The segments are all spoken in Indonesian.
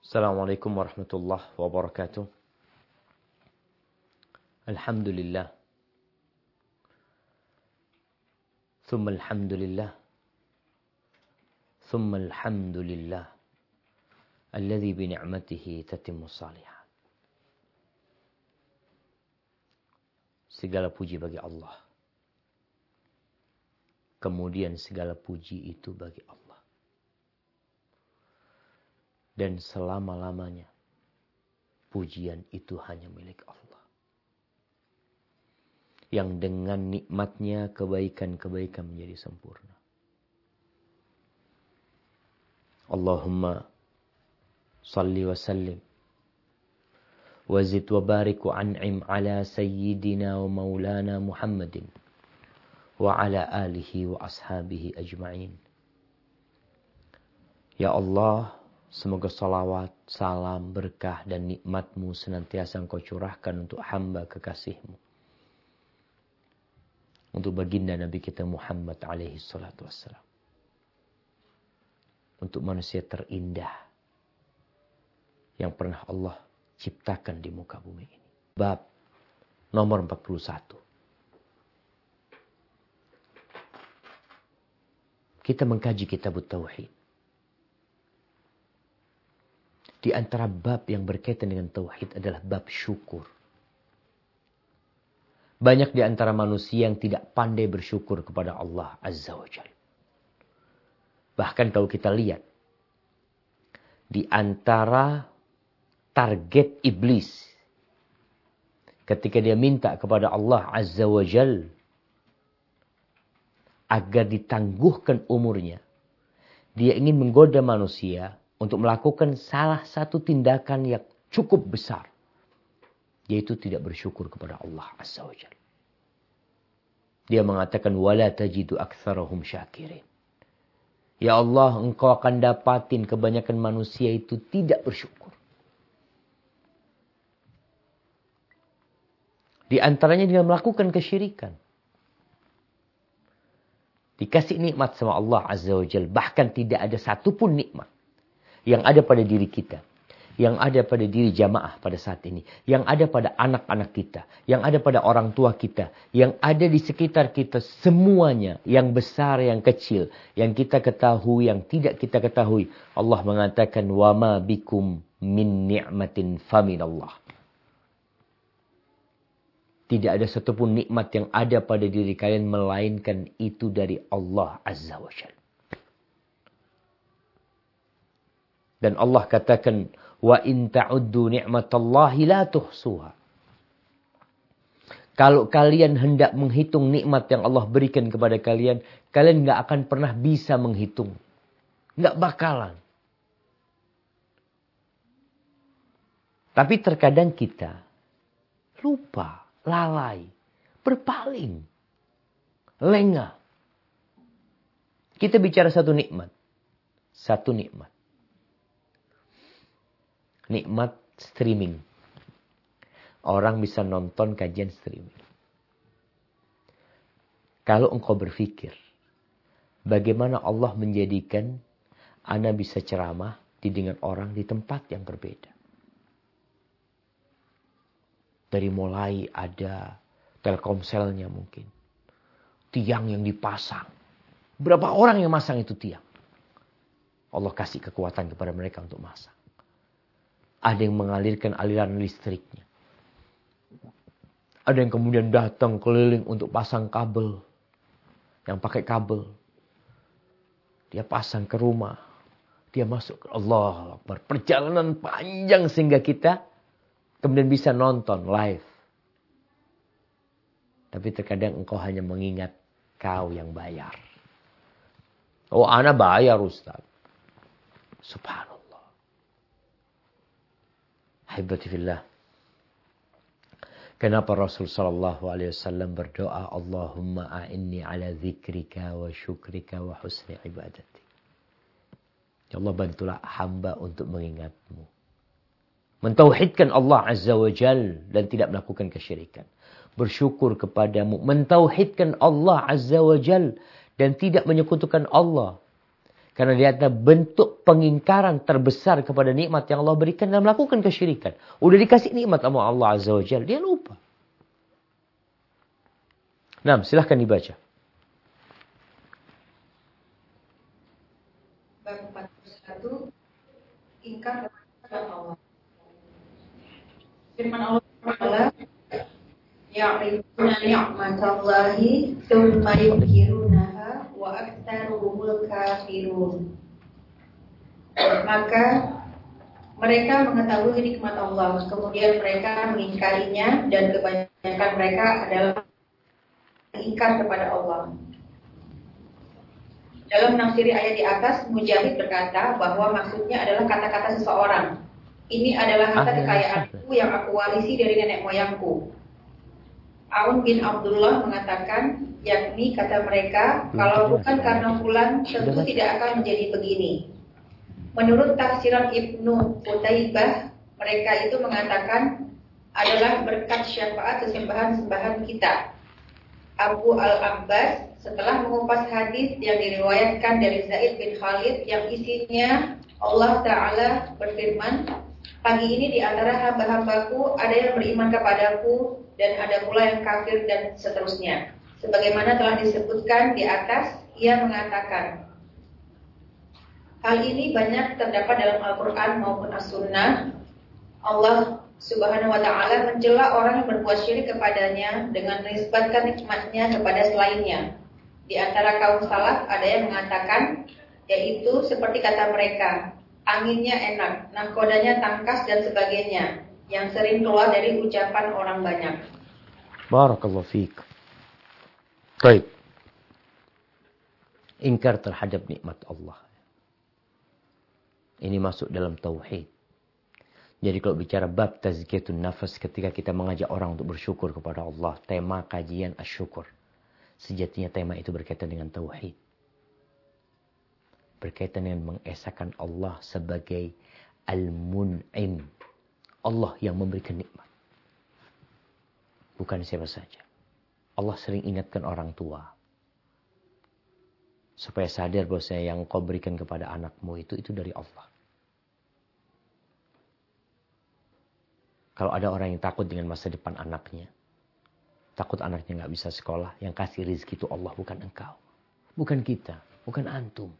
Assalamualaikum warahmatullahi wabarakatuh. Alhamdulillah. Thumma alhamdulillah. Thumma alhamdulillah. Alladhi bini'matihi tatimmu salihah. Segala puji bagi Allah. Kemudian segala puji itu bagi Allah. Dan selama-lamanya pujian itu hanya milik Allah. Yang dengan nikmatnya kebaikan-kebaikan menjadi sempurna. Allahumma salli wa sallim. Wazid wa barik wa an'im ala sayyidina wa maulana Muhammadin. Wa ala alihi wa ashabihi ajma'in. Ya Allah, semoga salawat, salam, berkah dan nikmat-Mu senantiasa Engkau curahkan untuk hamba kekasih-Mu. Untuk baginda Nabi kita Muhammad alaihi salatu wassalam. Untuk manusia terindah yang pernah Allah ciptakan di muka bumi ini. Bab nomor 41. Kita mengkaji kitab Tauhid. Di antara bab yang berkaitan dengan tauhid adalah bab syukur. Banyak di antara manusia yang tidak pandai bersyukur kepada Allah Azza wa Jalla. Bahkan kalau kita lihat, di antara target iblis, ketika dia minta kepada Allah Azza wa Jalla agar ditangguhkan umurnya, dia ingin menggoda manusia untuk melakukan salah satu tindakan yang cukup besar. Yaitu tidak bersyukur kepada Allah Azza wa Jalla. Dia mengatakan, وَلَا تَجِدُ أَكْثَرَهُمْ شَاكِرِينَ. Ya Allah, Engkau akan dapatin kebanyakan manusia itu tidak bersyukur. Di antaranya dengan melakukan kesyirikan. Dikasih nikmat sama Allah Azza wa Jalla. Bahkan tidak ada satupun nikmat yang ada pada diri kita, yang ada pada diri jamaah pada saat ini, yang ada pada anak-anak kita, yang ada pada orang tua kita, yang ada di sekitar kita, semuanya, yang besar, yang kecil, yang kita ketahui, yang tidak kita ketahui. Allah mengatakan, وَمَا بِكُمْ مِنْ نِعْمَةٍ فَمِنَ اللَّهِ. Tidak ada satupun nikmat yang ada pada diri kalian, melainkan itu dari Allah Azza wa Jalla. Dan Allah katakan, wa in ta'uddu ni'matallahi la tuhsuha. Kalau kalian hendak menghitung nikmat yang Allah berikan kepada kalian, kalian nggak akan pernah bisa menghitung. Nggak bakalan. Tapi terkadang kita lupa, lalai, berpaling, lengah. Kita bicara satu nikmat. Satu nikmat. Nikmat streaming. Orang bisa nonton kajian streaming. Kalau engkau berpikir, bagaimana Allah menjadikan Anda bisa ceramah didengar orang di tempat yang berbeda. Dari mulai ada Telkomselnya mungkin. Tiang yang dipasang. Berapa orang yang masang itu tiang? Allah kasih kekuatan kepada mereka untuk masang. Ada yang mengalirkan aliran listriknya. Ada yang kemudian datang keliling untuk pasang kabel. Yang pakai kabel. Dia pasang ke rumah. Dia masuk ke Allah. Perjalanan panjang sehingga kita kemudian bisa nonton live. Tapi terkadang engkau hanya mengingat kau yang bayar. Oh, ana bayar Ustaz. Subhanallah. Ahibati fillah. Kenapa Rasul sallallahu alaihi wasallam berdoa, Allahumma a'inni ala dzikrika wa syukrika wa husni ibadati. Ya Allah, bantulah hamba untuk mengingatmu. Mentauhidkan Allah Azza wa Jal dan tidak melakukan kesyirikan. Bersyukur kepadamu. Mentauhidkan Allah Azza wa Jal dan tidak menyekutukan Allah. Karena dia ada bentuk pengingkaran terbesar kepada nikmat yang Allah berikan dan melakukan kesyirikan. Udah dikasih nikmat sama Allah Azza wa Jalla, dia lupa. Nah, silahkan dibaca. Bab 41, ingkar kepada Allah. Firman Allah Ta'ala, ya'rifuna ni'matallahi thumma yunkirunaha wa aktsaruhumul kafirun. Maka mereka mengetahui nikmat Allah, kemudian mereka mengingkarinya, dan kebanyakan mereka adalah ingkar kepada Allah. Dalam menafsiri ayat di atas, Mujahid berkata bahwa maksudnya adalah kata-kata seseorang. Ini adalah harta kekayaanku yang aku warisi dari nenek moyangku. Aun bin Abdullah mengatakan, yakni kata mereka, kalau bukan karena fulan, tentu tidak akan menjadi begini. Menurut tafsiran Ibnu Qutaibah, mereka itu mengatakan adalah berkat syafaat sesembahan-sembahan kita. Abu Al-Abbas setelah mengupas hadis yang diriwayatkan dari Zaid bin Khalid yang isinya Allah Ta'ala berfirman, pagi ini di antara hamba-hambaku ada yang beriman kepadaku dan ada pula yang kafir dan seterusnya. Sebagaimana telah disebutkan di atas, ia mengatakan, hal ini banyak terdapat dalam Al-Quran maupun As-Sunnah. Allah Subhanahu wa Ta'ala mencela orang yang berbuat syirik kepadanya dengan menisbatkan nikmatnya kepada selainnya. Di antara kaum salaf ada yang mengatakan, yaitu seperti kata mereka, anginnya enak, nahkodanya tangkas dan sebagainya, yang sering keluar dari ucapan orang banyak. Barakallahu fiik. Baik. Ingkar terhadap nikmat Allah. Ini masuk dalam tauhid. Jadi kalau bicara bab tazkiyatun nafas, ketika kita mengajak orang untuk bersyukur kepada Allah, tema kajian asyukur. Sejatinya tema itu berkaitan dengan tauhid. Berkaitan dengan mengesahkan Allah sebagai al-mun'im. Allah yang memberikan nikmat. Bukan siapa saja. Allah sering ingatkan orang tua. Supaya sadar bahwa yang kau berikan kepada anakmu itu dari Allah. Kalau ada orang yang takut dengan masa depan anaknya, takut anaknya nggak bisa sekolah, yang kasih rezeki itu Allah, bukan engkau, bukan kita, bukan antum.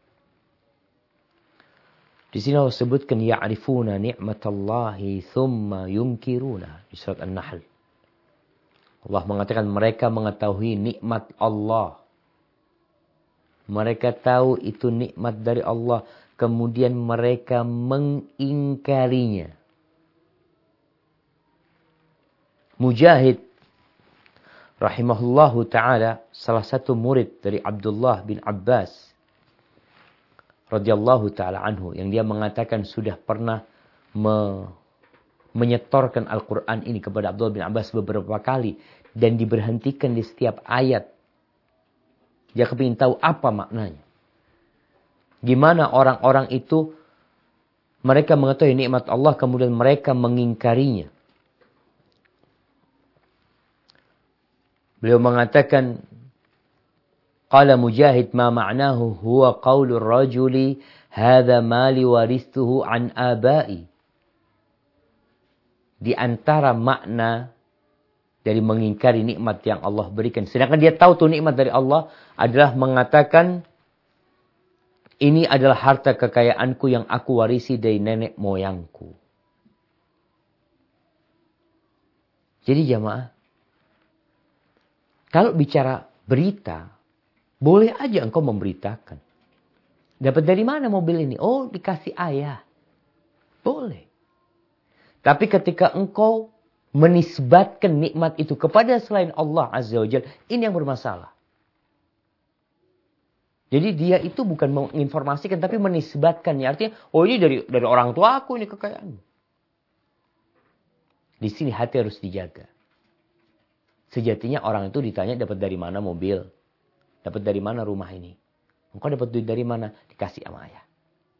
Di sini Allah sebutkan ya'rifuna ni'matallahi thumma yunkiruna di surat An-Nahl. Allah mengatakan mereka mengetahui nikmat Allah. Mereka tahu itu nikmat dari Allah, kemudian mereka mengingkarinya. Mujahid rahimahullahu ta'ala, salah satu murid dari Abdullah bin Abbas radhiyallahu ta'ala anhu, yang dia mengatakan sudah pernah menyetorkan Al-Quran ini kepada Abdullah bin Abbas beberapa kali dan diberhentikan di setiap ayat. Dia kepingin tahu apa maknanya. Gimana orang-orang itu mereka mengetahui nikmat Allah kemudian mereka mengingkarinya. Beliau mengatakan, qala Mujahid ma ma'nahu huwa qaulur rajuli hadza mali waristuhu an abai. Di antara makna dari mengingkari nikmat yang Allah berikan, sedangkan dia tahu tuh nikmat dari Allah, adalah mengatakan ini adalah harta kekayaanku yang aku warisi dari nenek moyangku. Jadi jamaah, kalau bicara berita, boleh aja engkau memberitakan. Dapat dari mana mobil ini? Oh, dikasih ayah. Boleh. Tapi ketika engkau menisbatkan nikmat itu kepada selain Allah Azza wa Jalla, ini yang bermasalah. Jadi dia itu bukan menginformasikan, tapi menisbatkannya. Artinya, oh ini dari orang tua aku ini kekayaan. Di sini hati harus dijaga. Sejatinya orang itu ditanya dapat dari mana mobil. Dapat dari mana rumah ini. Engkau dapat duit dari mana? Dikasih sama ayah.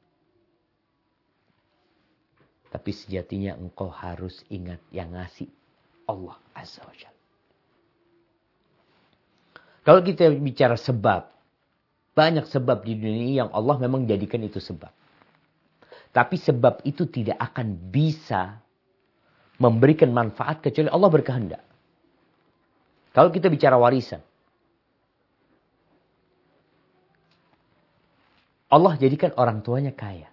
Tapi sejatinya engkau harus ingat yang ngasih Allah Azza wa Jalla. Kalau kita bicara sebab Banyak sebab di dunia ini yang Allah memang jadikan itu sebab. Tapi sebab itu tidak akan bisa memberikan manfaat kecuali Allah berkehendak. Kalau kita bicara warisan, Allah jadikan orang tuanya kaya.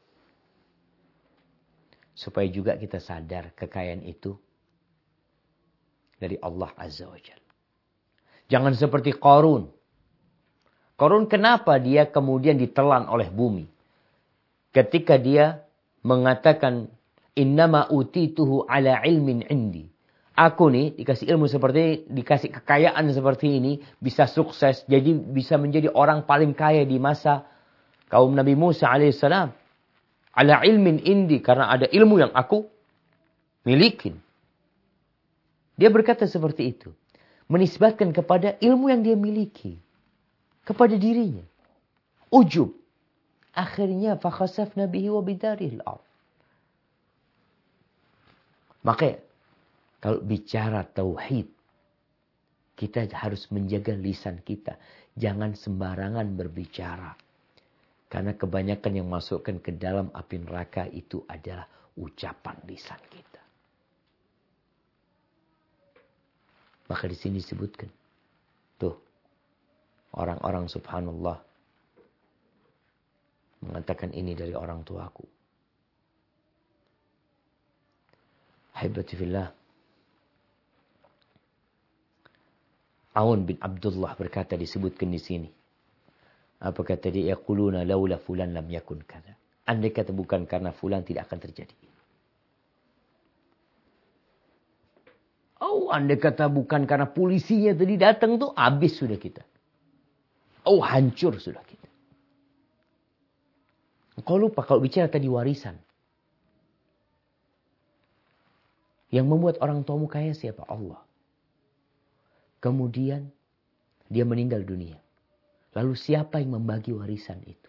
Supaya juga kita sadar kekayaan itu dari Allah Azza wa Jalla. Jangan seperti Qarun. Qarun kenapa dia kemudian ditelan oleh bumi? Ketika dia mengatakan, innama utituhu ala ilmin indi. Aku nih dikasih ilmu seperti ini, dikasih kekayaan seperti ini, bisa sukses, jadi bisa menjadi orang paling kaya di masa kaum Nabi Musa alaihissalam. Ala ilmin indi, karena ada ilmu yang aku milikin. Dia berkata seperti itu. Menisbatkan kepada ilmu yang dia miliki. Kepada dirinya. Ujub. Akhirnya fakhasafna bihi wa bidarihil ardh. Makanya kalau bicara tauhid, kita harus menjaga lisan kita. Jangan sembarangan berbicara. Karena kebanyakan yang masukkan ke dalam api neraka itu adalah ucapan lisan kita. Maka di sini disebutkan. Tuh. Orang-orang subhanallah. Mengatakan ini dari orang tuaku. Haibati fillah. Aun bin Abdullah berkata disebutkan di sini. Apa kata dia? Yaquluna laula fulan lam yakun kada. Andai kata bukan karena fulan tidak akan terjadi. Oh, andai kata bukan karena polisinya tadi datang tuh, habis sudah kita. Oh, hancur sudah kita. Kau lupa kalau bicara tadi warisan. Yang membuat orang tuamu kaya siapa? Allah. Kemudian dia meninggal dunia. Lalu siapa yang membagi warisan itu?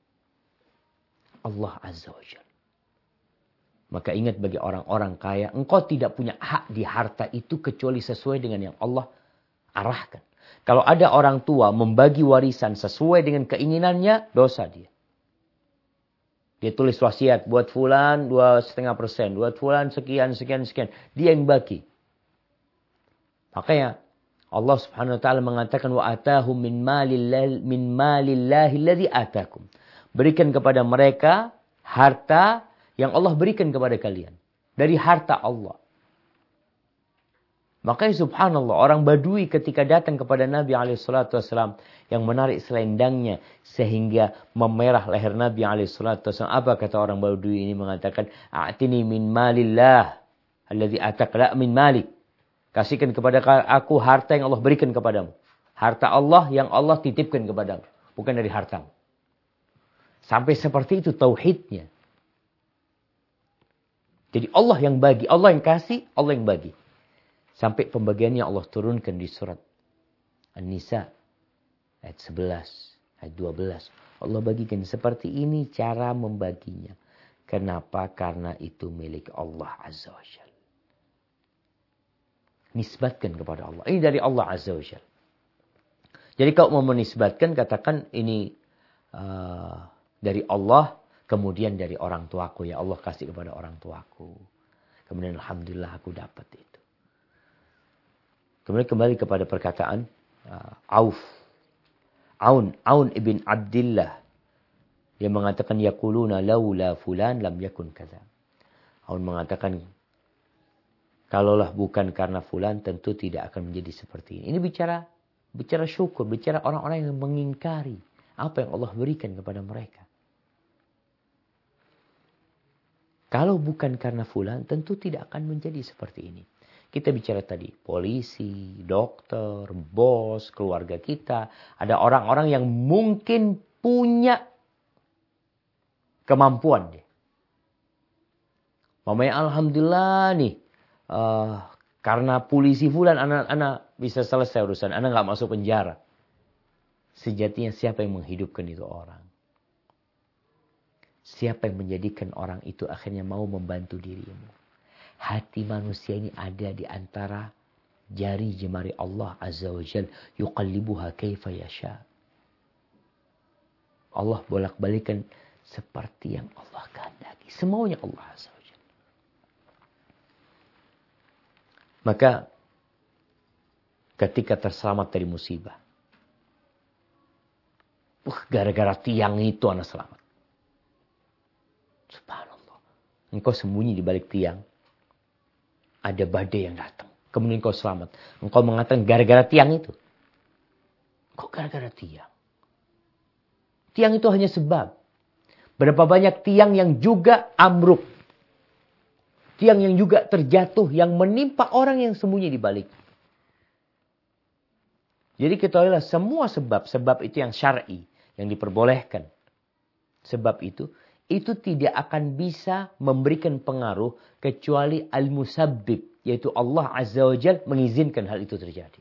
Allah Azza wa Jalla. Maka ingat bagi orang-orang kaya, engkau tidak punya hak di harta itu kecuali sesuai dengan yang Allah arahkan. Kalau ada orang tua membagi warisan sesuai dengan keinginannya, dosa dia. Dia tulis wasiat buat fulan 2,5%, buat fulan sekian. Dia yang bagi. Makanya Allah Subhanahu wa taala mengatakan wa atahum min malillahi alladzi atakum. Berikan kepada mereka harta yang Allah berikan kepada kalian. Dari harta Allah. Makanya subhanallah, orang Badui ketika datang kepada Nabi SAW yang menarik selendangnya sehingga memerah leher Nabi SAW. Apa kata orang Badui ini? Mengatakan, a'tini min malillah alladzi atak la min malik. Kasihkan kepada aku harta yang Allah berikan kepadamu. Harta Allah yang Allah titipkan kepadamu. Bukan dari hartamu. Sampai seperti itu tauhidnya. Jadi Allah yang bagi, Allah yang kasih, Allah yang bagi. Sampai pembagiannya Allah turunkan di surat An-Nisa ayat 11, ayat 12. Allah bagikan seperti ini cara membaginya. Kenapa? Karena itu milik Allah Azza wa Jalla. Nisbatkan kepada Allah. Ini dari Allah Azza wa Jalla. Jadi kalau mau menisbatkan, katakan ini dari Allah. Kemudian dari orang tuaku, ya Allah kasih kepada orang tuaku. Kemudian alhamdulillah aku dapat itu. Kemudian kembali kepada perkataan Aun ibn Abdillah. Dia mengatakan yaquluna laula fulan lam yakun kaza. Aun mengatakan kalaulah bukan karena fulan tentu tidak akan menjadi seperti ini. Ini bicara syukur, bicara orang-orang yang mengingkari apa yang Allah berikan kepada mereka. Kalau bukan karena fulan, tentu tidak akan menjadi seperti ini. Kita bicara tadi, polisi, dokter, bos, keluarga kita. Ada orang-orang yang mungkin punya kemampuan. Mamanya alhamdulillah nih, karena polisi fulan anak bisa selesai urusan, anak gak masuk penjara. Sejatinya siapa yang menghidupkan itu orang? Siapa yang menjadikan orang itu akhirnya mau membantu dirimu? Hati manusia ini ada di antara jari jemari Allah Azza wa Jal. Yuqallibuha kaifa yasha. Allah bolak-balikan seperti yang Allah kehendaki. Semaunya Allah Azza wa Jalla. Maka ketika terselamat dari musibah. Gara-gara tiang itu anak selamat. Subhanallah. Engkau sembunyi di balik tiang. Ada badai yang datang. Kemudian engkau selamat. Engkau mengatakan gara-gara tiang itu. Kok gara-gara tiang? Tiang itu hanya sebab. Berapa banyak tiang yang juga amruk. Tiang yang juga terjatuh. Yang menimpa orang yang sembunyi di balik. Jadi ketahuilah semua sebab itu yang syar'i. Yang diperbolehkan. Sebab itu tidak akan bisa memberikan pengaruh. Kecuali al-musabbib. Yaitu Allah Azza wa Jalla mengizinkan hal itu terjadi.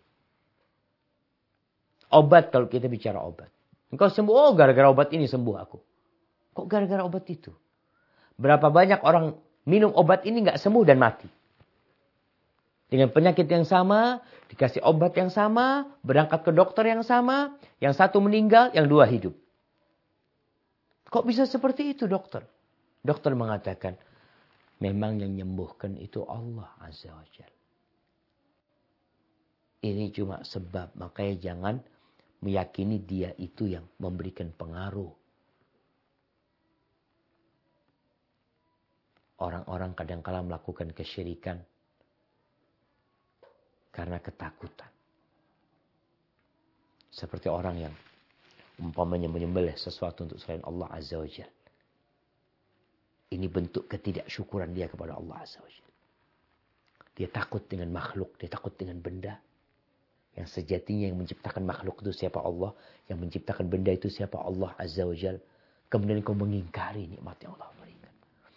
Obat, kalau kita bicara obat. Engkau sembuh, gara-gara obat ini sembuh aku. Kok gara-gara obat itu? Berapa banyak orang minum obat ini gak sembuh dan mati. Dengan penyakit yang sama, dikasih obat yang sama, berangkat ke dokter yang sama, yang satu meninggal, yang dua hidup. Kok bisa seperti itu dokter? Dokter mengatakan, memang yang menyembuhkan itu Allah Azza wa Jalla. Ini cuma sebab, makanya jangan meyakini dia itu yang memberikan pengaruh. Orang-orang kadang-kala melakukan kesyirikan karena ketakutan. Seperti orang yang umpamanya menyembelih sesuatu untuk selain Allah Azza wa Jalla. Ini bentuk ketidaksyukuran dia kepada Allah Azza wa Jalla. Dia takut dengan makhluk, dia takut dengan benda. Yang sejatinya yang menciptakan makhluk itu siapa Allah. Yang menciptakan benda itu siapa Allah Azza wa Jalla. Kemudian kau mengingkari nikmat yang Allah berikan.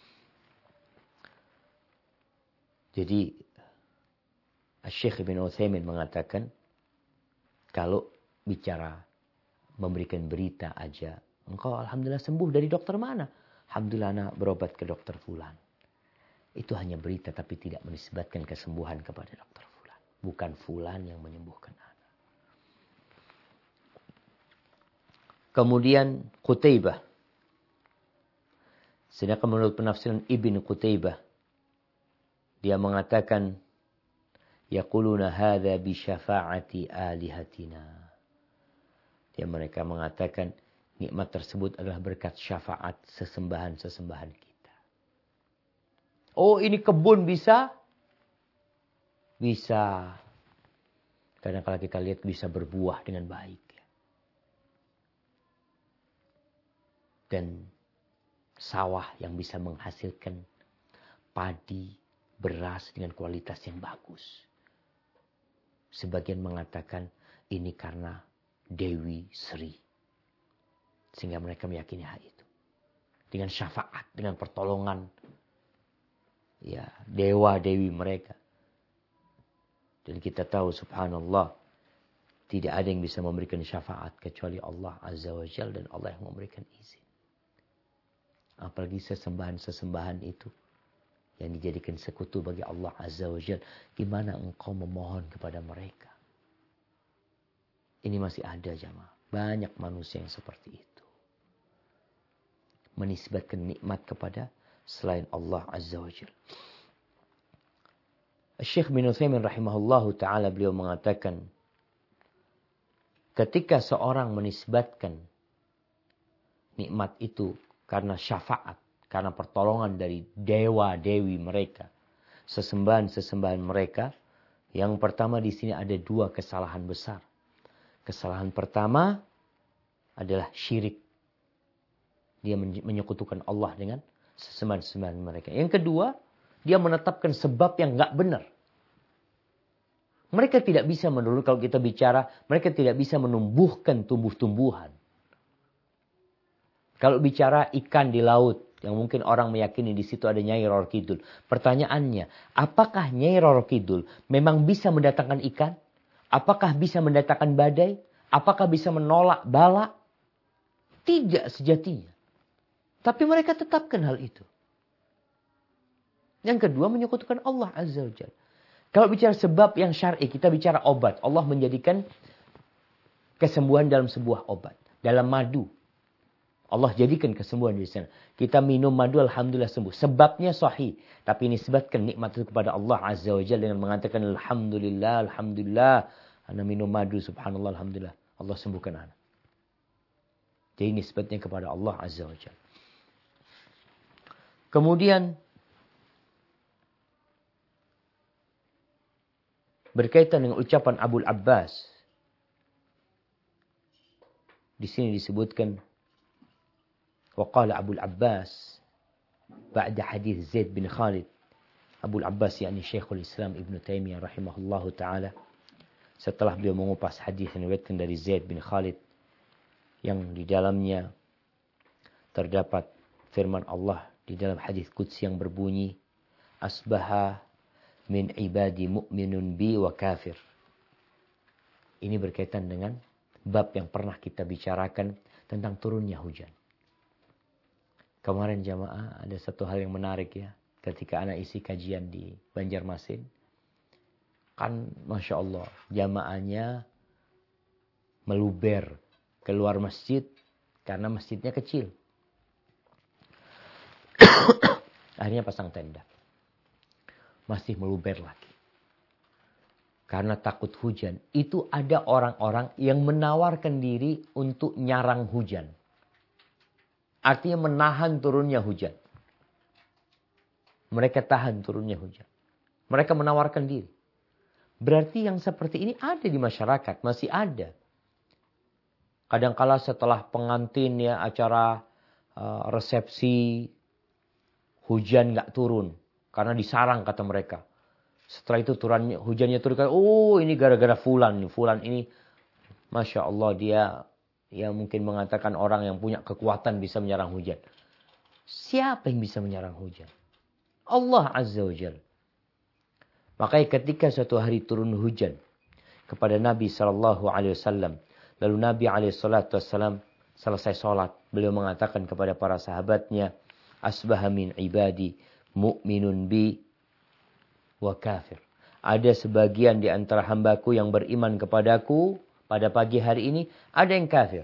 Jadi Syekh Ibn Utsaimin mengatakan. Kalau bicara memberikan berita aja. Engkau alhamdulillah sembuh dari dokter mana? Alhamdulillah anak berobat ke dokter fulan. Itu hanya berita tapi tidak menisbatkan kesembuhan kepada dokter fulan. Bukan fulan yang menyembuhkan anak. Kemudian Qutaibah. Sedangkan menurut penafsiran Ibn Qutaibah. Dia mengatakan. Yaquluna hadha bi syafa'ati alihatina. Dia mereka mengatakan. Nikmat tersebut adalah berkat syafaat sesembahan-sesembahan kita. Oh ini kebun bisa? Bisa. Kadang-kadang kita lihat bisa berbuah dengan baik. Dan sawah yang bisa menghasilkan padi, beras dengan kualitas yang bagus. Sebagian mengatakan ini karena Dewi Sri. Sehingga mereka meyakini hal itu. Dengan syafaat, dengan pertolongan. Ya, dewa-dewi mereka. Dan kita tahu subhanallah. Tidak ada yang bisa memberikan syafaat. Kecuali Allah Azza wa Jalla. Dan Allah yang memberikan izin. Apalagi sesembahan-sesembahan itu. Yang dijadikan sekutu bagi Allah Azza wa Jalla. Gimana engkau memohon kepada mereka. Ini masih ada jamaah. Banyak manusia yang seperti itu. Menisbatkan nikmat kepada selain Allah Azza wa Jalla. Syekh bin Utsaimin rahimahullahu ta'ala beliau mengatakan. Ketika seorang menisbatkan nikmat itu karena syafaat. Karena pertolongan dari dewa-dewi mereka. Sesembahan-sesembahan mereka. Yang pertama di sini ada dua kesalahan besar. Kesalahan pertama adalah syirik. Dia menyekutukan Allah dengan sesembahan-sesembahan mereka. Yang kedua, dia menetapkan sebab yang enggak benar. Mereka tidak bisa menurut kalau kita bicara, mereka tidak bisa menumbuhkan tumbuh-tumbuhan. Kalau bicara ikan di laut, yang mungkin orang meyakini di situ ada Nyai Roro Kidul. Pertanyaannya, apakah Nyai Roro Kidul memang bisa mendatangkan ikan? Apakah bisa mendatangkan badai? Apakah bisa menolak bala? Tidak sejatinya. Tapi mereka tetapkan hal itu. Yang kedua, menyekutukan Allah Azza wa Jalla. Kalau bicara sebab yang syar'i, kita bicara obat. Allah menjadikan kesembuhan dalam sebuah obat. Dalam madu. Allah jadikan kesembuhan di sana. Kita minum madu alhamdulillah sembuh. Sebabnya sahih. Tapi nisbatkan nikmat itu kepada Allah Azza wa Jalla dengan mengatakan alhamdulillah, alhamdulillah. Ana minum madu subhanallah alhamdulillah. Allah sembuhkan ana. Jadi nisbatnya kepada Allah Azza wa Jalla. Kemudian berkaitan dengan ucapan Abul Abbas. Di sini disebutkan وقال أبو العباس بعد حديث زيد بن خالد أبو العباس يعني شيخ الإسلام ابن تيمية رحمه الله تعالى setelah beliau mengupas hadis yang diriwayatkan dari Zaid bin Khalid yang di dalamnya terdapat firman Allah di dalam hadis qudsi yang berbunyi asbaha min ibadi mu'minun bi wa kafir. Ini berkaitan dengan bab yang pernah kita bicarakan tentang turunnya hujan. Kemarin jamaah ada satu hal yang menarik ya. Ketika anak isi kajian di Banjarmasin. Kan Masya Allah jamaahnya meluber keluar masjid. Karena masjidnya kecil. Akhirnya pasang tenda. Masih meluber lagi. Karena takut hujan. Itu ada orang-orang yang menawarkan diri untuk nyarang hujan. Artinya menahan turunnya hujan. Mereka tahan turunnya hujan. Mereka menawarkan diri. Berarti yang seperti ini ada di masyarakat. Masih ada. Kadangkala setelah pengantin ya acara resepsi. Hujan gak turun. Karena disarang kata mereka. Setelah itu hujannya turun. Oh ini gara-gara fulan. Fulan ini Masya Allah dia mungkin mengatakan orang yang punya kekuatan bisa menyerang hujan. Siapa yang bisa menyerang hujan? Allah Azza wa Jalla. Makanya ketika suatu hari turun hujan kepada Nabi SAW. Lalu Nabi SAW selesai sholat. Beliau mengatakan kepada para sahabatnya. Asbaha min ibadi mu'minun bi wa kafir. Ada sebagian di antara hambaku yang beriman kepadaku. Pada pagi hari ini ada yang kafir.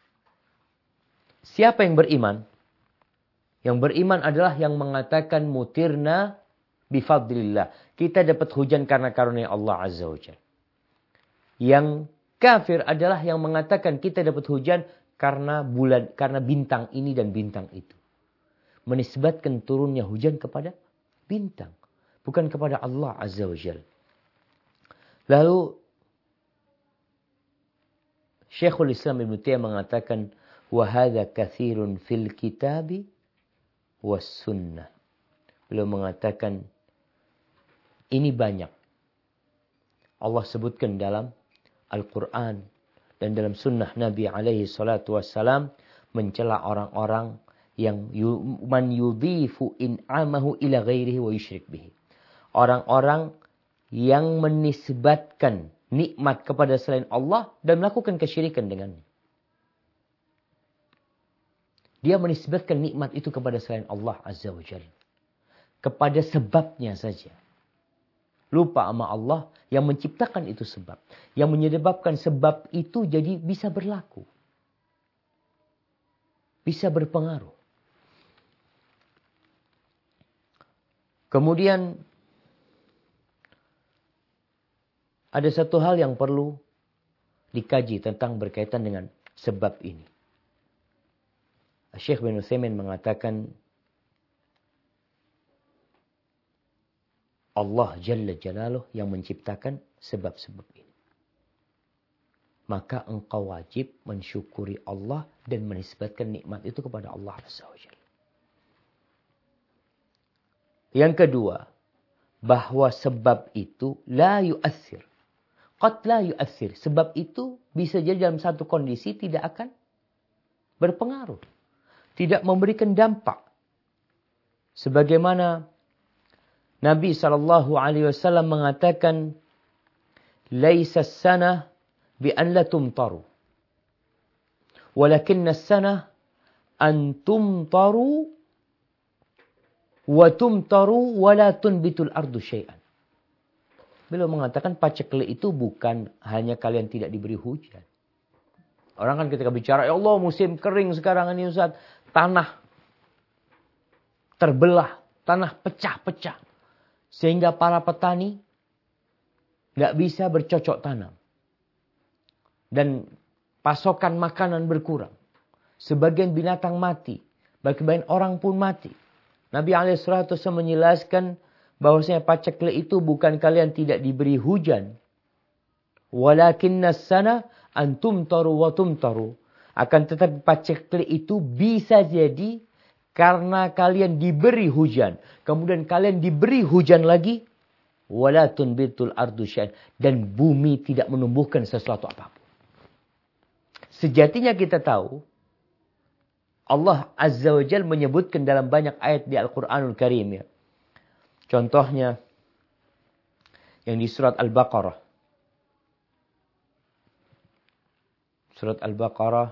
Siapa yang beriman? Yang beriman adalah yang mengatakan mutirna bifadlillah. Kita dapat hujan karena karunia Allah Azza wa Jalla. Yang kafir adalah yang mengatakan kita dapat hujan karena bulan, karena bintang ini dan bintang itu. Menisbatkan turunnya hujan kepada bintang. Bukan kepada Allah Azza wa Jalla. Lalu Syekhul Islam Ibn Taimiyah mengatakan wahada kathirun fil kitabi was sunnah. Beliau mengatakan ini banyak. Allah sebutkan dalam Al-Quran dan dalam sunnah Nabi alaihi salatu wassalam mencela orang-orang yang man yudhifu in'amahu ila ghairihi wa yusyrik bihi. Orang-orang yang menisbatkan nikmat kepada selain Allah dan melakukan kesyirikan dengannya. Dia menisbatkan nikmat itu kepada selain Allah Azza wa Jalla. Kepada sebabnya saja. Lupa sama Allah yang menciptakan itu sebab. Yang menyebabkan sebab itu jadi bisa berlaku. Bisa berpengaruh. Kemudian ada satu hal yang perlu dikaji tentang berkaitan dengan sebab ini. Syekh bin Utsaimin mengatakan Allah Jalla Jalaluh yang menciptakan sebab-sebab ini. Maka engkau wajib mensyukuri Allah dan menisbatkan nikmat itu kepada Allah Azza wa Jalla. Yang kedua, bahwa sebab itu la yu'athir. Qad la yu'athir. Sebab itu bisa jadi dalam satu kondisi tidak akan berpengaruh. Tidak memberikan dampak. Sebagaimana Nabi SAW mengatakan, Laisa sanah bi an la tumtaru. Walakinna sanah an tumtaru wa tumtaru wa la tunbitul ardu syai'an. Beliau mengatakan paceklik itu bukan hanya kalian tidak diberi hujan. Orang kan ketika bicara, ya Allah musim kering sekarang ini Ustaz. Tanah terbelah, tanah pecah-pecah. Sehingga para petani nggak bisa bercocok tanam. Dan pasokan makanan berkurang. Sebagian binatang mati. Bagian orang pun mati. Nabi SAW menjelaskan bahwasanya paceklik itu bukan kalian tidak diberi hujan. Walakinnas sana antum taru wa tumtaru. Akan tetapi paceklik itu bisa jadi karena kalian diberi hujan. Kemudian kalian diberi hujan lagi. Wala tunbitul ardu syai'an. Dan bumi tidak menumbuhkan sesuatu apapun. Sejatinya kita tahu. Allah Azza wa Jal menyebutkan dalam banyak ayat di Al-Quranul Karim. Ya. Contohnya. Yang di surat Al-Baqarah. Surat Al-Baqarah.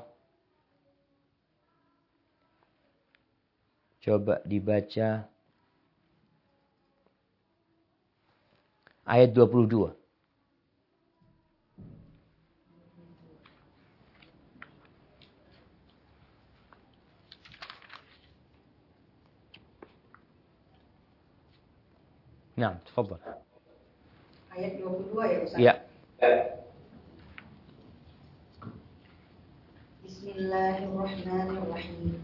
Coba dibaca. Ayat 22. Nah, tafadhal. Ayat 22 ya Ustaz? Ya. Bismillahirrahmanirrahim.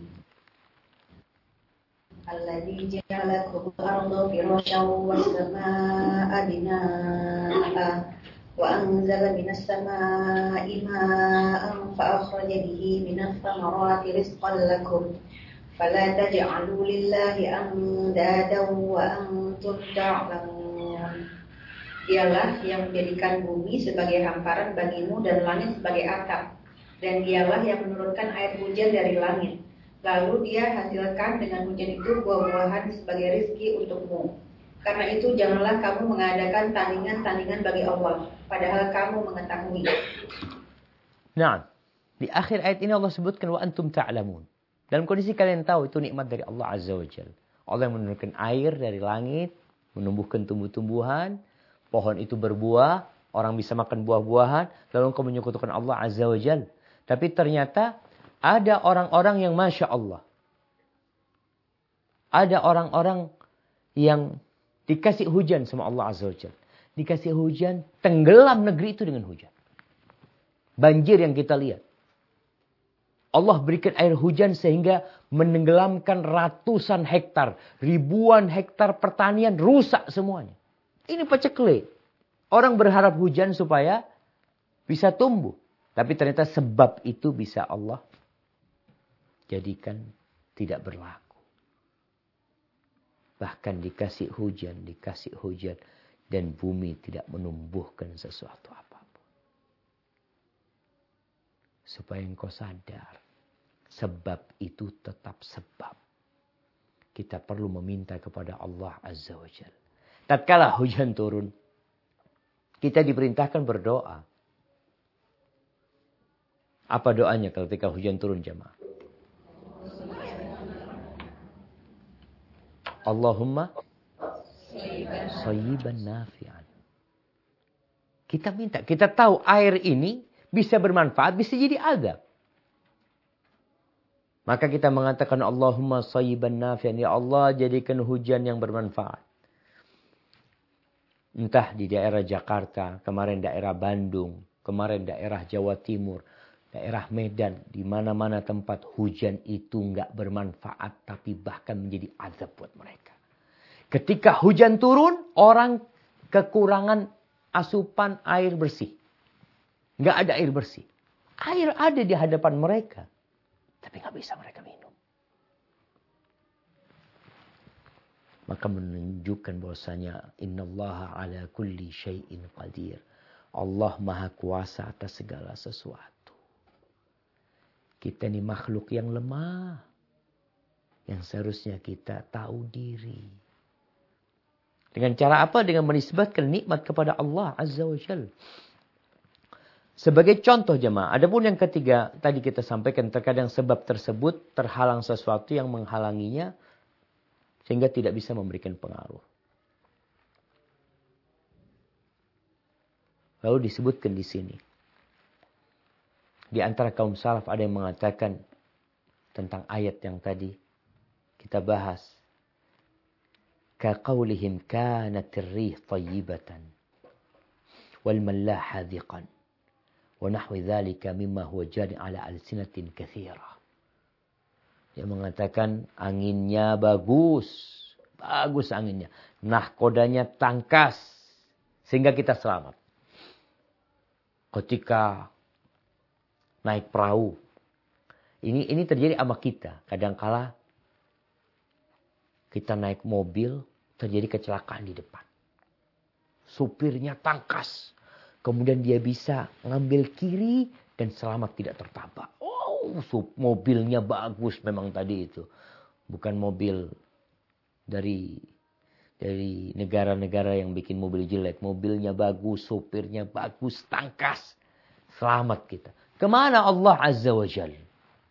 Alladzi ja'ala lakum al-ardha firasyan was-samaa'a binaa'a wa anzala minas samaa'i maa'an fa akhraja bihi minas thamarati rizqan lakum fala taj'alu lillahi andadan wa antum ta'lamun. Dialah yang menjadikan bumi sebagai hamparan bagimu dan langit sebagai atap. Dan dialah yang menurunkan air hujan dari langit. Lalu dia hasilkan dengan hujan itu buah-buahan sebagai rizki untukmu. Karena itu janganlah kamu mengadakan tandingan-tandingan bagi Allah. Padahal kamu mengetahui. Nah, di akhir ayat ini Allah sebutkan wa antum ta'lamun. Dalam kondisi kalian tahu itu nikmat dari Allah Azza wa Jalla. Allah yang menurunkan air dari langit. Menumbuhkan tumbuh-tumbuhan. Pohon itu berbuah. Orang bisa makan buah-buahan. Lalu engkau menyekutukan Allah Azza wa Jalla. Tapi ternyata ada orang-orang yang Masya Allah. Ada orang-orang yang dikasih hujan sama Allah Azza wa Jalla. Dikasih hujan, tenggelam negeri itu dengan hujan. Banjir yang kita lihat. Allah berikan air hujan sehingga menenggelamkan ratusan hektar. Ribuan hektar pertanian rusak semuanya. Ini paceklik. Orang berharap hujan supaya bisa tumbuh. Tapi ternyata sebab itu bisa Allah jadikan tidak berlaku. Bahkan dikasih hujan. Dan bumi tidak menumbuhkan sesuatu apapun. Supaya engkau sadar. Sebab itu tetap sebab. Kita perlu meminta kepada Allah Azza wa Jalla. Tatkala hujan turun. Kita diperintahkan berdoa. Apa doanya ketika hujan turun jemaah? Allahumma shayyiban nafi'an. Kita minta, kita tahu air ini bisa bermanfaat, bisa jadi azab. Maka kita mengatakan Allahumma shayyiban nafi'an. Ya Allah, jadikan hujan yang bermanfaat. Entah di daerah Jakarta, kemarin daerah Bandung, kemarin daerah Jawa Timur, daerah Medan, di mana-mana tempat hujan itu nggak bermanfaat, tapi bahkan menjadi azab buat mereka. Ketika hujan turun, orang kekurangan asupan air bersih. Nggak ada air bersih. Air ada di hadapan mereka, tapi nggak bisa mereka minum. Maka menunjukkan bahwasanya innallaha ala kulli syai'in qadir. Allah Maha Kuasa atas segala sesuatu. Kita ini makhluk yang lemah. Yang seharusnya kita tahu diri. Dengan cara apa? Dengan menisbatkan nikmat kepada Allah Azza wa Jalla. Sebagai contoh jemaah. Adapun yang ketiga. Tadi kita sampaikan terkadang sebab tersebut terhalang sesuatu yang menghalanginya. Sehingga tidak bisa memberikan pengaruh. Lalu disebutkan di sini. Di antara kaum salaf ada yang mengatakan tentang ayat yang tadi kita bahas. Kaqaulihim kanatir rih tayyibatan wal mallah hadiqan wa nahwi dhalika mimma huwa jari ala alsinatin katsira. Dia mengatakan anginnya bagus. Bagus anginnya. Nahkodanya tangkas. Sehingga kita selamat. Ketika naik perahu. Ini terjadi sama kita. Kadangkala kita naik mobil. Terjadi kecelakaan di depan. Supirnya tangkas. Kemudian dia bisa ngambil kiri. Dan selamat tidak tertabrak. Mobilnya bagus memang tadi itu. Bukan mobil dari negara-negara yang bikin mobil jelek. Mobilnya bagus, sopirnya bagus, tangkas. Selamat kita. Kemana Allah Azza wa Jalla?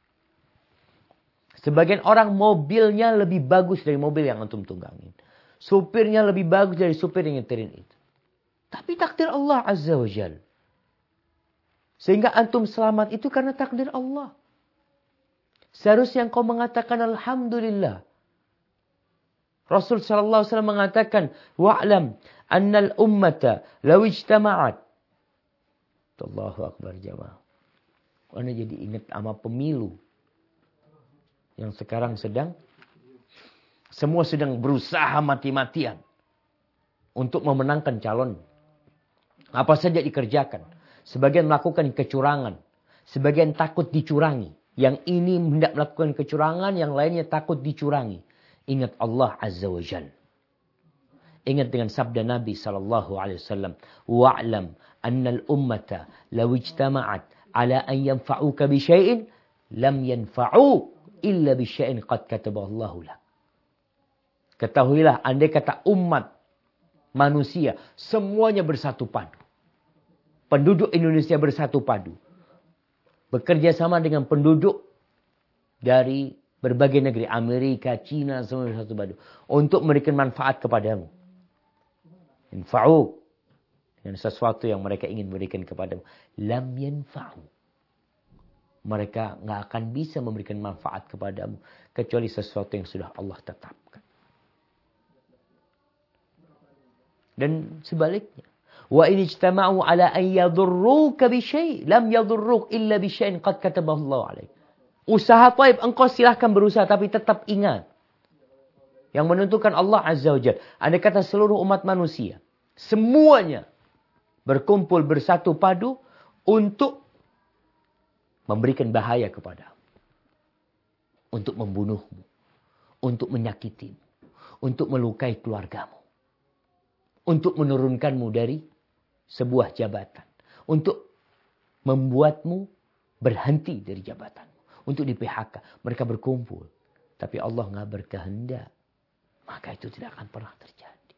Sebagian orang mobilnya lebih bagus dari mobil yang antum tunggangin. Sopirnya lebih bagus dari sopir yang nyetirin itu. Tapi takdir Allah Azza wa Jalla. Sehingga antum selamat itu karena takdir Allah. Seharusnya engkau mengatakan Alhamdulillah. Rasul sallallahu alaihi wasallam mengatakan, "Wa'lam annal ummata law ijtama'at." Allahu akbar jamaah. Anda jadi ingat sama pemilu yang sekarang semua sedang berusaha mati-matian untuk memenangkan calon. Apa saja dikerjakan. Sebagian melakukan kecurangan, sebagian takut dicurangi. Yang ini hendak melakukan kecurangan, yang lainnya takut dicurangi. Ingat Allah Azza wa Jalla. Ingat dengan sabda Nabi SAW. Wa'lam annal ummata law ijtama'at ala an yanfa'uka bi syai'in lam yanfa'u illa bi syai'in qad katabahu Allahu lak. Ketahuilah, andai kata umat manusia semuanya bersatu padu. Penduduk Indonesia bersatu padu. Bekerja sama dengan penduduk dari berbagai negeri. Amerika, Cina, semua bersatu padu. Untuk memberikan manfaat kepadamu. Infa'u. Dengan sesuatu yang mereka ingin berikan kepadamu. Lam yanfa'u. Mereka nggak akan bisa memberikan manfaat kepadamu. Kecuali sesuatu yang sudah Allah tetapkan. Dan sebaliknya. Wa in ijtama'u ala an yadurruka bi syai' lam yadurruk illa bi syai'in qad katabahu Allah 'alaik. Usaha taib engkau silahkan berusaha tapi tetap ingat yang menentukan Allah Azza wa Jalla. Andai kata seluruh umat manusia semuanya berkumpul bersatu padu untuk memberikan bahaya kepadamu. Untuk membunuhmu, untuk menyakitimu, untuk melukai keluargamu. Untuk menurunkanmu dari sebuah jabatan. Untuk membuatmu berhenti dari jabatanmu. Untuk di PHK. Mereka berkumpul. Tapi Allah nggak berkehendak. Maka itu tidak akan pernah terjadi.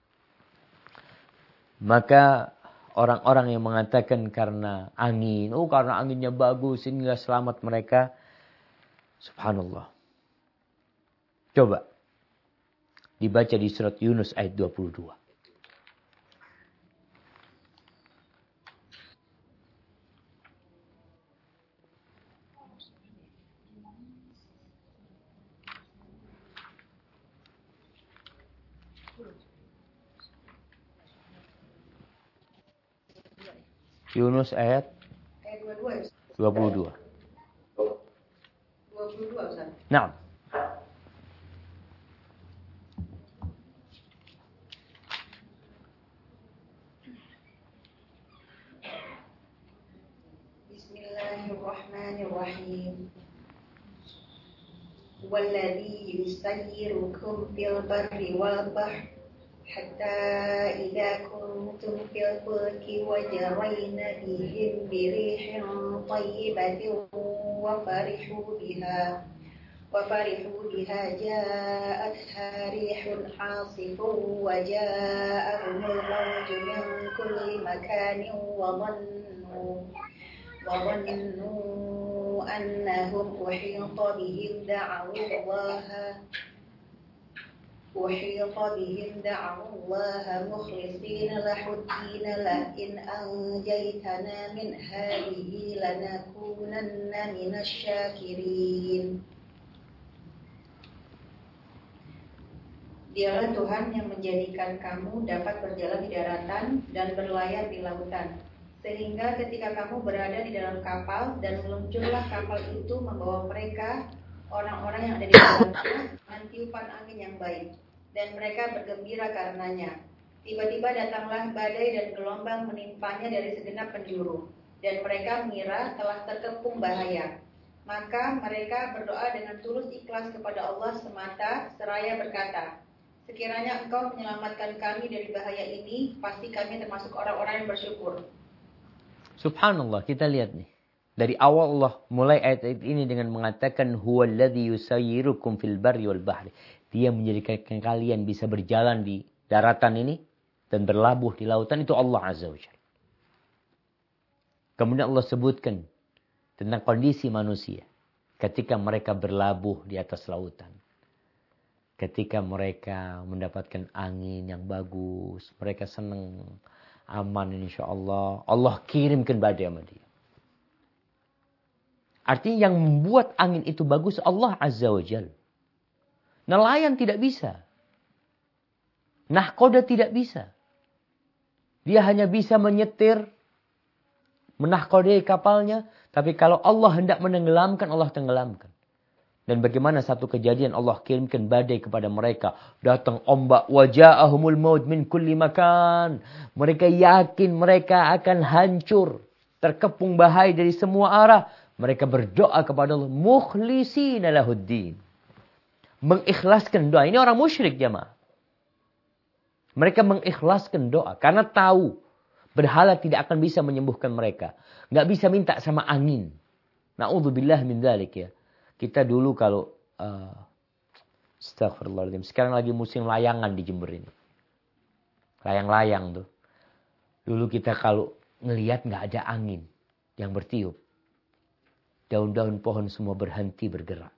Maka orang-orang yang mengatakan karena angin. Karena anginnya bagus. Sehingga selamat mereka. Subhanallah. Coba. Dibaca di surat Yunus ayat 22. Yunus ayat 22. 22 Ustaz. Naam. Bismillahirrahmanirrahim. Walladzi yusayyirukum fil barri wal bahri حتى إذا كنتم في الفلك وجرين بهم بريح طيبة وفرحوا بها جاءتها ريح عاصف وجاءهم الموج من كل مكان وظنوا أنهم أحيط بهم أحيط بهم دعوا الله مخلصين له الدين لئن أنجيتنا من هذه لنكونن من الشاكرين. Dialah Tuhan yang menjadikan kamu dapat berjalan di daratan dan berlayar di lautan. Sehingga ketika kamu berada di dalam kapal dan meluncurlah kapal itu membawa mereka, orang-orang yang ada di dalamnya, dengan tiupan angin yang baik. Dan mereka bergembira karenanya. Tiba-tiba datanglah badai dan gelombang menimpanya dari segenap penjuru. Dan mereka mengira telah terkepung bahaya. Maka mereka berdoa dengan tulus ikhlas kepada Allah semata, seraya berkata, sekiranya Engkau menyelamatkan kami dari bahaya ini, pasti kami termasuk orang-orang yang bersyukur. Subhanallah, kita lihat nih. Dari awal Allah mulai ayat-ayat ini dengan mengatakan huwallazi yusayyirukum fil barri wal bahri. Dia menjadikan kalian bisa berjalan di daratan ini dan berlabuh di lautan, itu Allah Azza wa Jalla. Kemudian Allah sebutkan tentang kondisi manusia ketika mereka berlabuh di atas lautan. Ketika mereka mendapatkan angin yang bagus, mereka senang, aman insyaAllah. Allah kirimkan badai sama dia. Artinya yang membuat angin itu bagus Allah Azza wa Jalla. Nelayan tidak bisa. Nahkoda tidak bisa. Dia hanya bisa menyetir, menahkodai kapalnya. Tapi kalau Allah hendak menenggelamkan, Allah tenggelamkan. Dan bagaimana satu kejadian Allah kirimkan badai kepada mereka. Datang ombak. Waja'ahumul maut min kulli makan. Mereka yakin mereka akan hancur. Terkepung bahaya dari semua arah. Mereka berdoa kepada Allah. Mukhlisina lahuddin. Mengikhlaskan doa. Ini orang musyrik jamaah. Mereka mengikhlaskan doa. Karena tahu. Berhala tidak akan bisa menyembuhkan mereka. Nggak bisa minta sama angin. Na'udzubillah min dzalik ya. Kita dulu kalau astagfirullahaladzim. Sekarang lagi musim layangan di Jember ini. Layang-layang tuh. Dulu kita kalau ngelihat nggak ada angin yang bertiup. Daun-daun pohon semua berhenti bergerak.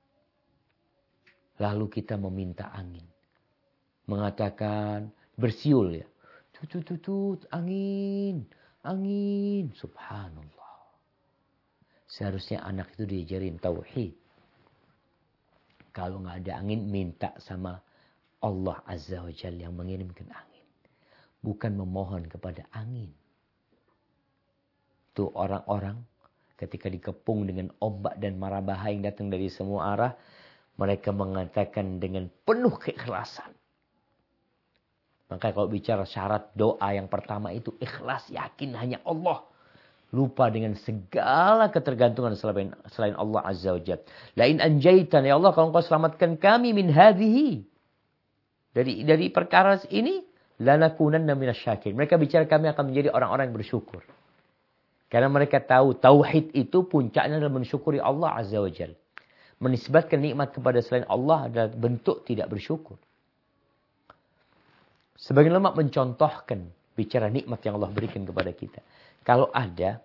Lalu kita meminta angin. Mengatakan bersiul ya. Tut, angin. Angin. Subhanallah. Seharusnya anak itu diajarin tauhid. Kalau nggak ada angin, minta sama Allah Azza wa Jalla yang mengirimkan angin. Bukan memohon kepada angin. Itu orang-orang ketika dikepung dengan ombak dan mara bahaya yang datang dari semua arah. Mereka mengatakan dengan penuh keikhlasan. Maka kalau bicara syarat doa yang pertama itu ikhlas, yakin hanya Allah. Lupa dengan segala ketergantungan selain Allah Azza wa Jalla. Lain anjaitan ya Allah, kalau Engkau selamatkan kami min hadhihi. Dari perkara ini, lanakunanna minasyakirin. Mereka bicara kami akan menjadi orang-orang yang bersyukur. Karena mereka tahu tauhid itu puncaknya adalah mensyukuri Allah Azza wa Jalla. Menisbatkan nikmat kepada selain Allah adalah bentuk tidak bersyukur. Sebagian ulama mencontohkan bicara nikmat yang Allah berikan kepada kita. Kalau ada,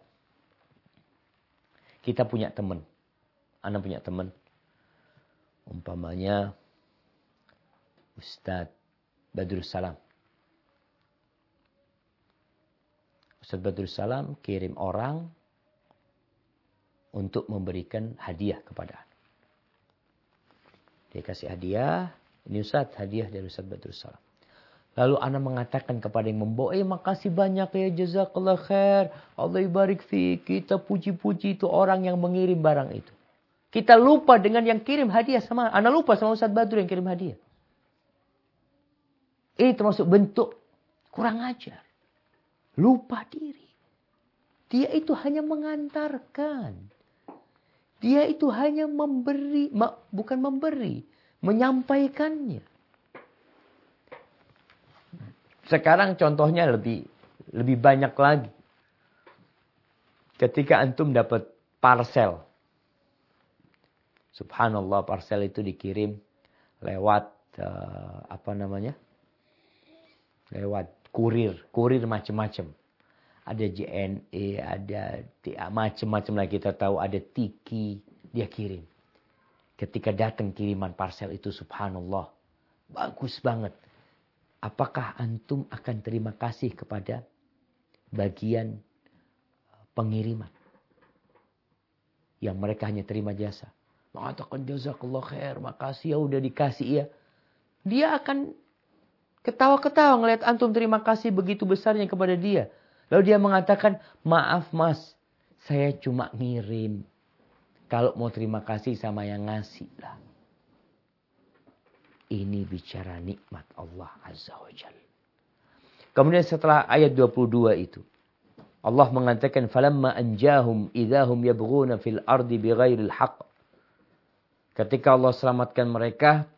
kita punya teman. Anak punya teman. Umpamanya Ustadz Badrus Salam. Ustadz Badrus Salam kirim orang untuk memberikan hadiah kepada anak. Dia kasih hadiah. Ini Ustadz, hadiah dari Ustadz Badrus Salam. Lalu anak mengatakan kepada yang membawa, makasih banyak ya, jazakallah khair. Allah ibarik fi. Kita puji-puji itu orang yang mengirim barang itu. Kita lupa dengan yang kirim hadiah sama. Anak lupa sama Ustadz Badrus yang kirim hadiah. Ini termasuk bentuk kurang ajar. Lupa diri. Dia itu hanya mengantarkan. Dia itu hanya memberi. Bukan memberi. Menyampaikannya. Sekarang contohnya lebih banyak lagi. Ketika antum dapat parcel. Subhanallah, parcel itu dikirim lewat lewat kurir macam-macam. Ada JNE, ada macam-macam lah kita tahu, ada Tiki, dia kirim. Ketika datang kiriman parcel itu subhanallah, Bagus banget. Apakah antum akan terima kasih kepada bagian pengiriman? Yang mereka hanya terima jasa. Mengatakan jazakallah khair, makasih ya udah dikasih ya. Dia akan ketawa-ketawa ngelihat antum terima kasih begitu besarnya kepada dia. Lalu dia mengatakan, maaf mas, saya cuma ngirim. Kalau mau terima kasih sama yang ngasih lah. Ini bicara nikmat Allah Azza wa Jalla. Kemudian setelah ayat 22 itu, Allah mengatakan, falamma anjahum idahum yabghuna fil ardi bighairil haqq. Ketika Allah selamatkan mereka,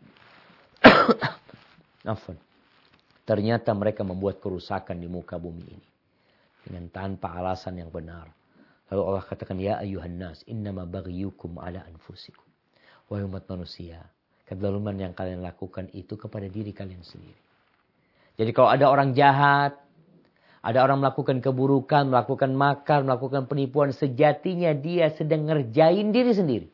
ternyata mereka membuat kerusakan di muka bumi ini. Dengan tanpa alasan yang benar. Lalu Allah katakan, ya ayuhan nas, innama baghiyukum ala anfusikum. Wahai umat manusia, kezaliman yang kalian lakukan itu kepada diri kalian sendiri. Jadi kalau ada orang jahat, ada orang melakukan keburukan, melakukan makar, melakukan penipuan, sejatinya dia sedang ngerjain diri sendiri.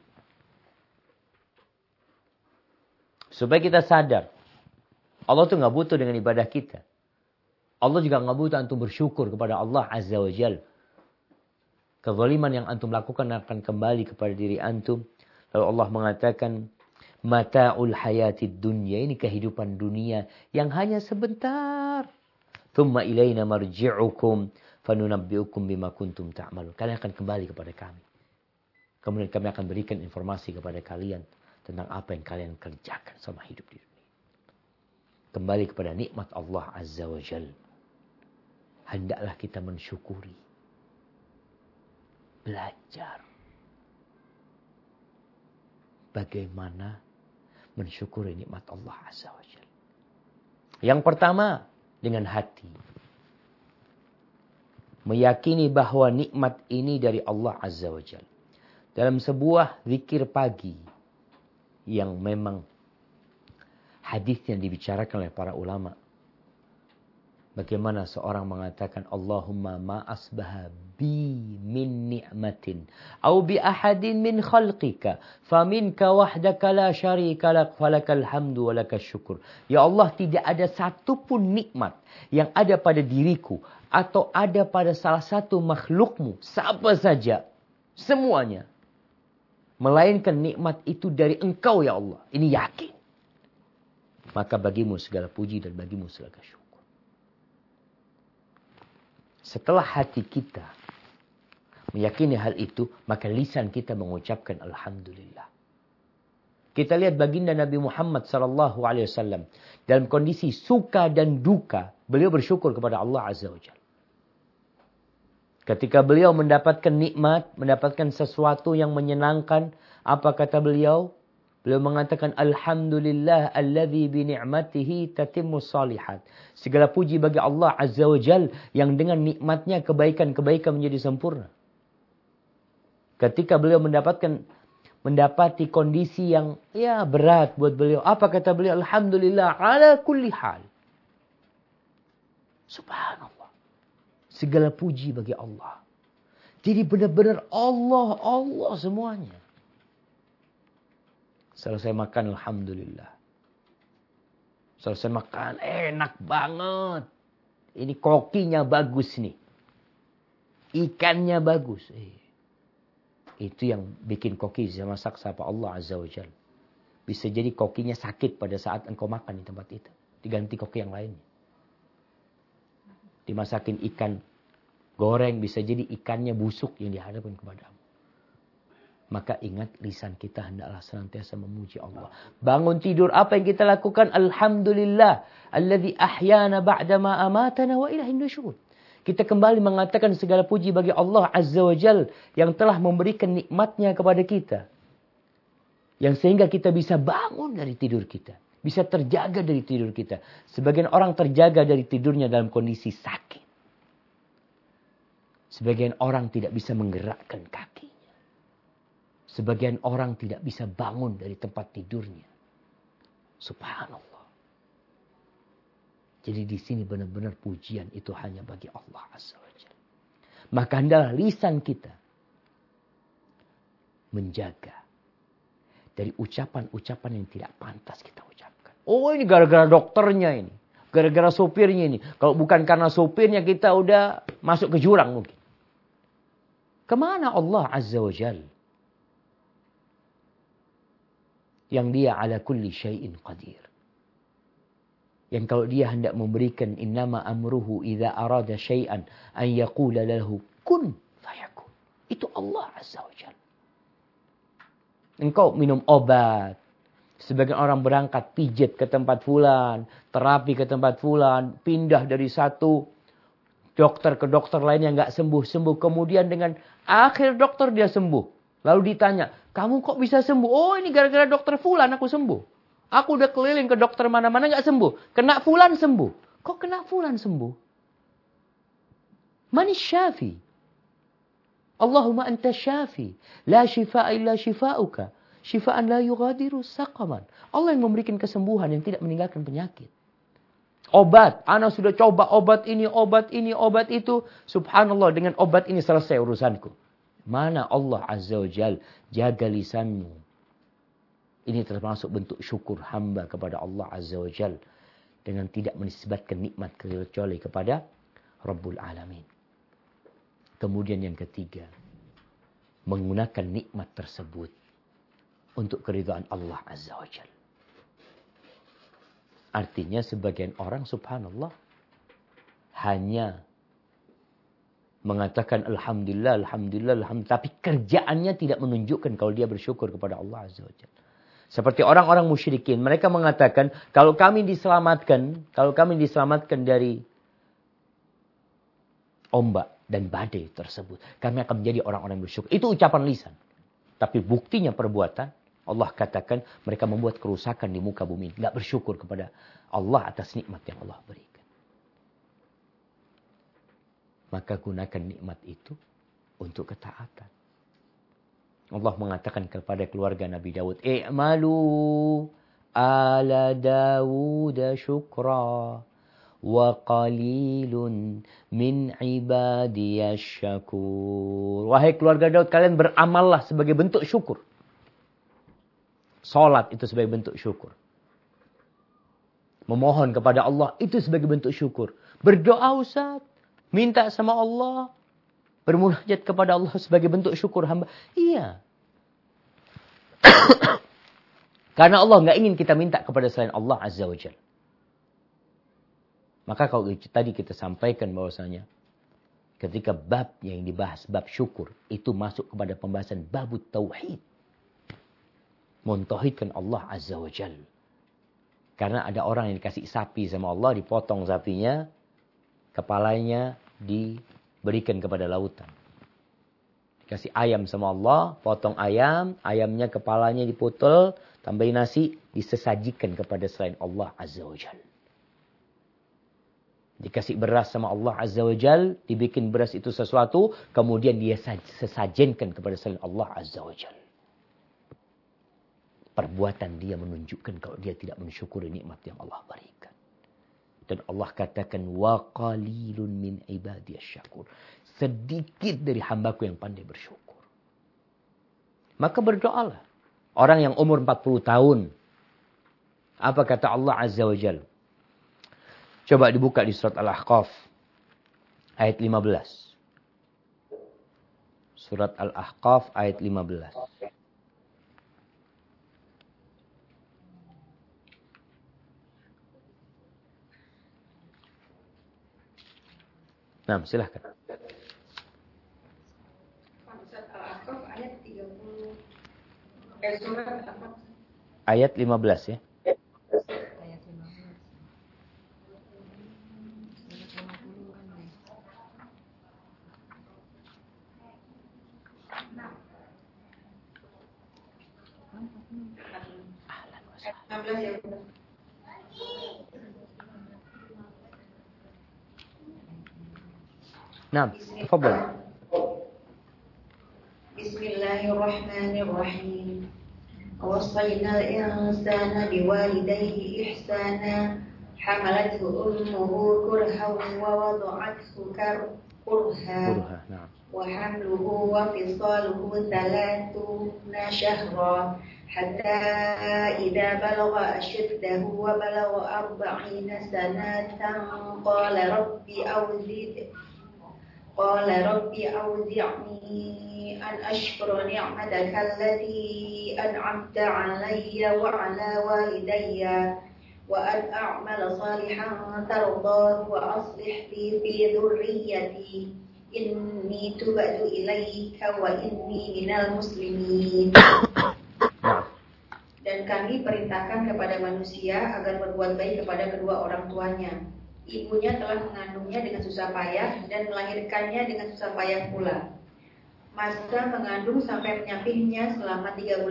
Supaya kita sadar, Allah tuh gak butuh dengan ibadah kita. Allah juga gak butuh antum bersyukur kepada Allah Azza wa Jalla. Kezaliman yang antum lakukan akan kembali kepada diri antum. Lalu Allah mengatakan, mata'ul hayatid dunya, ini kehidupan dunia yang hanya sebentar. Thumma ilayna marji'ukum fanunabbi'ukum bima kuntum ta'malun. Kalian akan kembali kepada kami. Kemudian kami akan berikan informasi kepada kalian tentang apa yang kalian kerjakan sama hidup di dunia. Kembali kepada nikmat Allah Azza wa Jalla. Hendaklah kita mensyukuri. Belajar. Bagaimana mensyukuri nikmat Allah Azza wa Jalla. Yang pertama, dengan hati. Meyakini bahwa nikmat ini dari Allah Azza wa Jalla. Dalam sebuah zikir pagi yang memang hadisnya dibicarakan oleh para ulama. Bagaimana seorang mengatakan Allahumma ma asbaha bi min ni'matin au bi ahadin min khalqika faminka wahdaka la syarika lak falakal hamdu wa lakas syukur. Ya Allah, tidak ada satupun nikmat yang ada pada diriku atau ada pada salah satu makhlukmu, siapa saja, semuanya, melainkan nikmat itu dari Engkau ya Allah. Ini yakin. Maka bagimu segala puji dan bagimu segala syukur. Setelah hati kita meyakini hal itu, maka lisan kita mengucapkan alhamdulillah. Kita lihat baginda Nabi Muhammad SAW dalam kondisi suka dan duka, beliau bersyukur kepada Allah Azza wa Jalla. Ketika beliau mendapatkan nikmat, mendapatkan sesuatu yang menyenangkan, apa kata beliau? Beliau mengatakan alhamdulillah alladzi bi ni'matihi tatimmus shalihat. Segala puji bagi Allah Azza wa Jalla yang dengan nikmatnya kebaikan-kebaikan menjadi sempurna. Ketika beliau mendapati kondisi yang berat buat beliau, apa kata beliau? Alhamdulillah ala kulli hal. Subhanallah. Segala puji bagi Allah. Jadi benar-benar Allah semuanya. Selesai makan alhamdulillah. Selesai makan enak banget. Ini kokinya bagus nih. Ikannya bagus. Itu yang bikin koki bisa masak sama Allah Azza wa Jalla. Bisa jadi kokinya sakit pada saat engkau makan di tempat itu. Diganti koki yang lainnya. Dimasakin ikan goreng, bisa jadi ikannya busuk yang dihadapkan kepadamu. Maka ingat, lisan kita hendaklah senantiasa memuji Allah. Bangun tidur, apa yang kita lakukan? Alhamdulillah. Alladzi ahyana ba'dama amatana wa ilahin nusyur. Kita kembali mengatakan segala puji bagi Allah Azza wa Jal yang telah memberikan nikmatnya kepada kita. Yang sehingga kita bisa bangun dari tidur kita. Bisa terjaga dari tidur kita. Sebagian orang terjaga dari tidurnya dalam kondisi sakit. Sebagian orang tidak bisa menggerakkan kaki. Sebagian orang tidak bisa bangun dari tempat tidurnya. Subhanallah. Jadi di sini benar-benar pujian itu hanya bagi Allah Azza wa Jalla. Maka hendaklah lisan kita menjaga dari ucapan-ucapan yang tidak pantas kita ucapkan. Oh ini gara-gara dokternya ini. Gara-gara sopirnya ini. Kalau bukan karena sopirnya kita udah masuk ke jurang mungkin. Kemana Allah Azza wa Jal? Yang dia ala kulli syai'in qadir. Yang kalau dia hendak memberikan innama amruhu idza arada syai'an an yaqula lahu kun fayakun. Itu Allah Azza wa Jalla. Engkau minum obat. Sebagian orang berangkat pijat ke tempat fulan, terapi ke tempat fulan, pindah dari satu dokter ke dokter lain yang enggak sembuh-sembuh. Kemudian dengan akhir dokter dia sembuh. Lalu ditanya, kamu kok bisa sembuh? Oh ini gara-gara dokter fulan aku sembuh. Aku udah keliling ke dokter mana-mana gak sembuh. Kena fulan sembuh. Kok kena fulan sembuh? Manis syafi. Allahumma anta syafi. La shifa'a illa shifa'uka. Shifa'an la yughadiru saqaman. Allah yang memberikan kesembuhan yang tidak meninggalkan penyakit. Obat. Ana sudah coba obat ini, obat itu. Subhanallah dengan obat ini selesai urusanku. Mana Allah Azza wa Jal. Jaga lisanmu. Ini termasuk bentuk syukur hamba kepada Allah Azza wa Jal. Dengan tidak menisbatkan nikmat kecuali kepada Rabbul Alamin. Kemudian yang ketiga. Menggunakan nikmat tersebut. Untuk keridhaan Allah Azza wa Jal. Artinya sebagian orang subhanallah. Hanya mengatakan Alhamdulillah, Alhamdulillah, Alhamdulillah. Tapi kerjaannya tidak menunjukkan kalau dia bersyukur kepada Allah Azza wa Jal. Seperti orang-orang musyrikin. Mereka mengatakan, kalau kami diselamatkan dari ombak dan badai tersebut, kami akan menjadi orang-orang yang bersyukur. Itu ucapan lisan. Tapi buktinya perbuatan, Allah katakan mereka membuat kerusakan di muka bumi. Tidak bersyukur kepada Allah atas nikmat yang Allah berikan. Maka gunakan nikmat itu untuk ketaatan. Allah mengatakan kepada keluarga Nabi Daud, "I'malu ala Dawud syukra wa qalilun min ibadiyasy syakur." Wahai keluarga Daud, kalian beramallah sebagai bentuk syukur. Salat itu sebagai bentuk syukur. Memohon kepada Allah itu sebagai bentuk syukur. Berdoa Ustaz, minta sama Allah, bermunajat kepada Allah sebagai bentuk syukur hamba. Iya. Karena Allah nggak ingin kita minta kepada selain Allah Azza wa Jalla. Maka kalau tadi kita sampaikan bahwasanya ketika bab yang dibahas, bab syukur, itu masuk kepada pembahasan babut tauhid. Mentauhidkan Allah Azza wa Jalla. Karena ada orang yang dikasih sapi sama Allah, dipotong sapinya, kepalanya diberikan kepada lautan. Dikasih ayam sama Allah, potong ayam, ayamnya kepalanya dipotong, tambahin nasi, disesajikan kepada selain Allah Azza wa Jal. Dikasih beras sama Allah Azza wa Jal, dibikin beras itu sesuatu, kemudian dia sesajenkan kepada selain Allah Azza wa Jal. Perbuatan dia menunjukkan kalau dia tidak mensyukuri nikmat yang Allah berikan. Dan Allah katakan, wa qalilun min ibadiyasy syakur. Sedikit dari hambaku yang pandai bersyukur. Maka berdoalah. Orang yang umur 40 tahun. Apa kata Allah Azza wa Jalla? Coba dibuka di surat Al-Ahqaf. Ayat 15. Surat Al-Ahqaf ayat 15. Nah, silahkan. Ayat 15 ya. Nah, tafadhal. Bismillahirrahmanirrahim. Wasaynal insana biwalidayhi ihsana hamalathu ummuhu kurhan wa wada'athu kurha wa hamluhu wa fisaluhu 30 shahra حتى إذا بلغ أشده وبلغ 40 سنة قال رب أوزعني أن أشكر نعمتك التي أنعمت علي وعلى والدي وأن أعمل صالحا ترضاه وأصلح لي في ذريتي إني تبت إليك وإني من المسلمين. Dan kami perintahkan kepada manusia agar berbuat baik kepada kedua orang tuanya. Ibunya telah mengandungnya dengan susah payah dan melahirkannya dengan susah payah pula. Masa mengandung sampai menyapihnya selama 30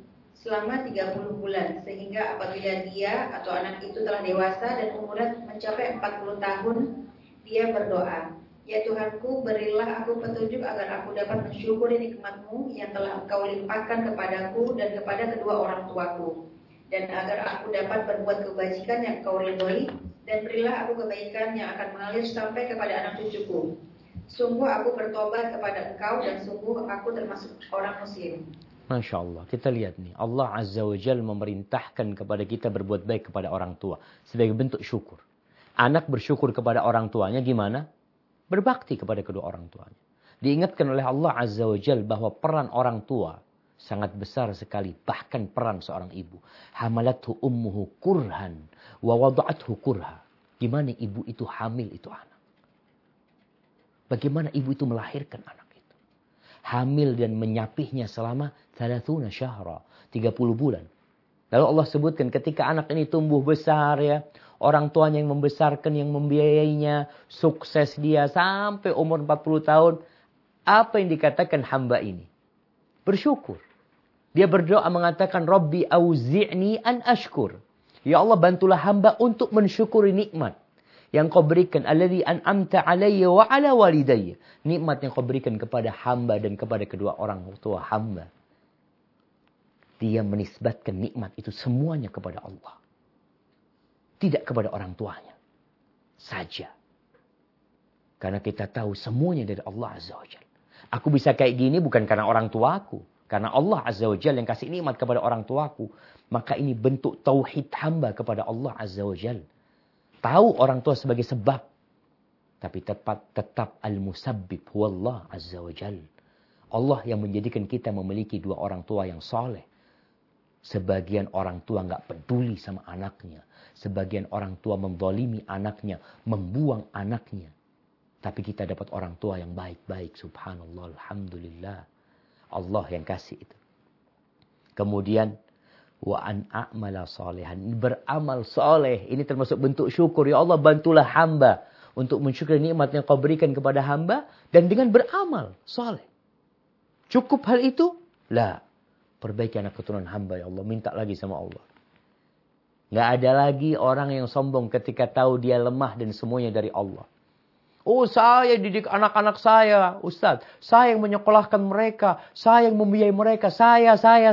bulan, sehingga apabila dia atau anak itu telah dewasa dan umurnya mencapai 40 tahun, dia berdoa, "Ya Tuhanku, berilah aku petunjuk agar aku dapat mensyukuri nikmat-Mu yang telah Engkau limpahkan kepadaku dan kepada kedua orang tuaku, dan agar aku dapat berbuat kebajikan yang Engkau ridhoi, dan berilah aku kebaikan yang akan mengalir sampai kepada anak cucuku. Sungguh aku bertobat kepada Engkau dan sungguh aku termasuk orang muslim." Masya Allah, kita lihat nih, Allah Azza wa Jal memerintahkan kepada kita berbuat baik kepada orang tua sebagai bentuk syukur. Anak bersyukur kepada orang tuanya gimana? Berbakti kepada kedua orang tuanya. Diingatkan oleh Allah Azza wa Jal bahwa peran orang tua sangat besar sekali. Bahkan peran seorang ibu. Hamalathu ummuhu kurhan wa wada'athu kurha. Gimana ibu itu hamil itu anak. Bagaimana ibu itu melahirkan anak itu. Hamil dan menyapihnya selama 30 syahra. 30 bulan. Lalu Allah sebutkan ketika anak ini tumbuh besar ya. Orang tuanya yang membesarkan, yang membiayainya, sukses dia sampai umur 40 tahun. Apa yang dikatakan hamba ini? Bersyukur. Dia berdoa mengatakan, Rabbi auzi'ni an ashkur. Ya Allah, bantulah hamba untuk mensyukuri nikmat yang kau berikan. Alladhi an'amta alayya wa ala walidayya. Nikmat yang kau berikan kepada hamba dan kepada kedua orang tua hamba. Dia menisbatkan nikmat itu semuanya kepada Allah. Tidak kepada orang tuanya saja. Karena kita tahu semuanya dari Allah Azza wa Jalla. Aku bisa kayak gini bukan karena orang tuaku. Karena Allah Azza wa Jalla yang kasih nikmat kepada orang tuaku. Maka ini bentuk tauhid hamba kepada Allah Azza wa Jalla. Tahu orang tua sebagai sebab. Tapi tetap al-musabbib huwallah Azza wa Jalla. Allah yang menjadikan kita memiliki dua orang tua yang soleh. Sebagian orang tua nggak peduli sama anaknya. Sebagian orang tua menzalimi anaknya. Membuang anaknya. Tapi kita dapat orang tua yang baik-baik. Subhanallah. Alhamdulillah. Allah yang kasih itu. Kemudian. Wa an a'mala salihan. Beramal soleh. Ini termasuk bentuk syukur. Ya Allah, bantulah hamba. Untuk mensyukuri nikmat yang kau berikan kepada hamba. Dan dengan beramal soleh. Cukup hal itu? La. Perbaiki anak keturunan hamba ya Allah. Minta lagi sama Allah. Nggak ada lagi orang yang sombong ketika tahu dia lemah dan semuanya dari Allah. Oh, saya didik anak-anak saya, Ustaz. Saya yang menyekolahkan mereka. Saya yang membiayai mereka. Saya.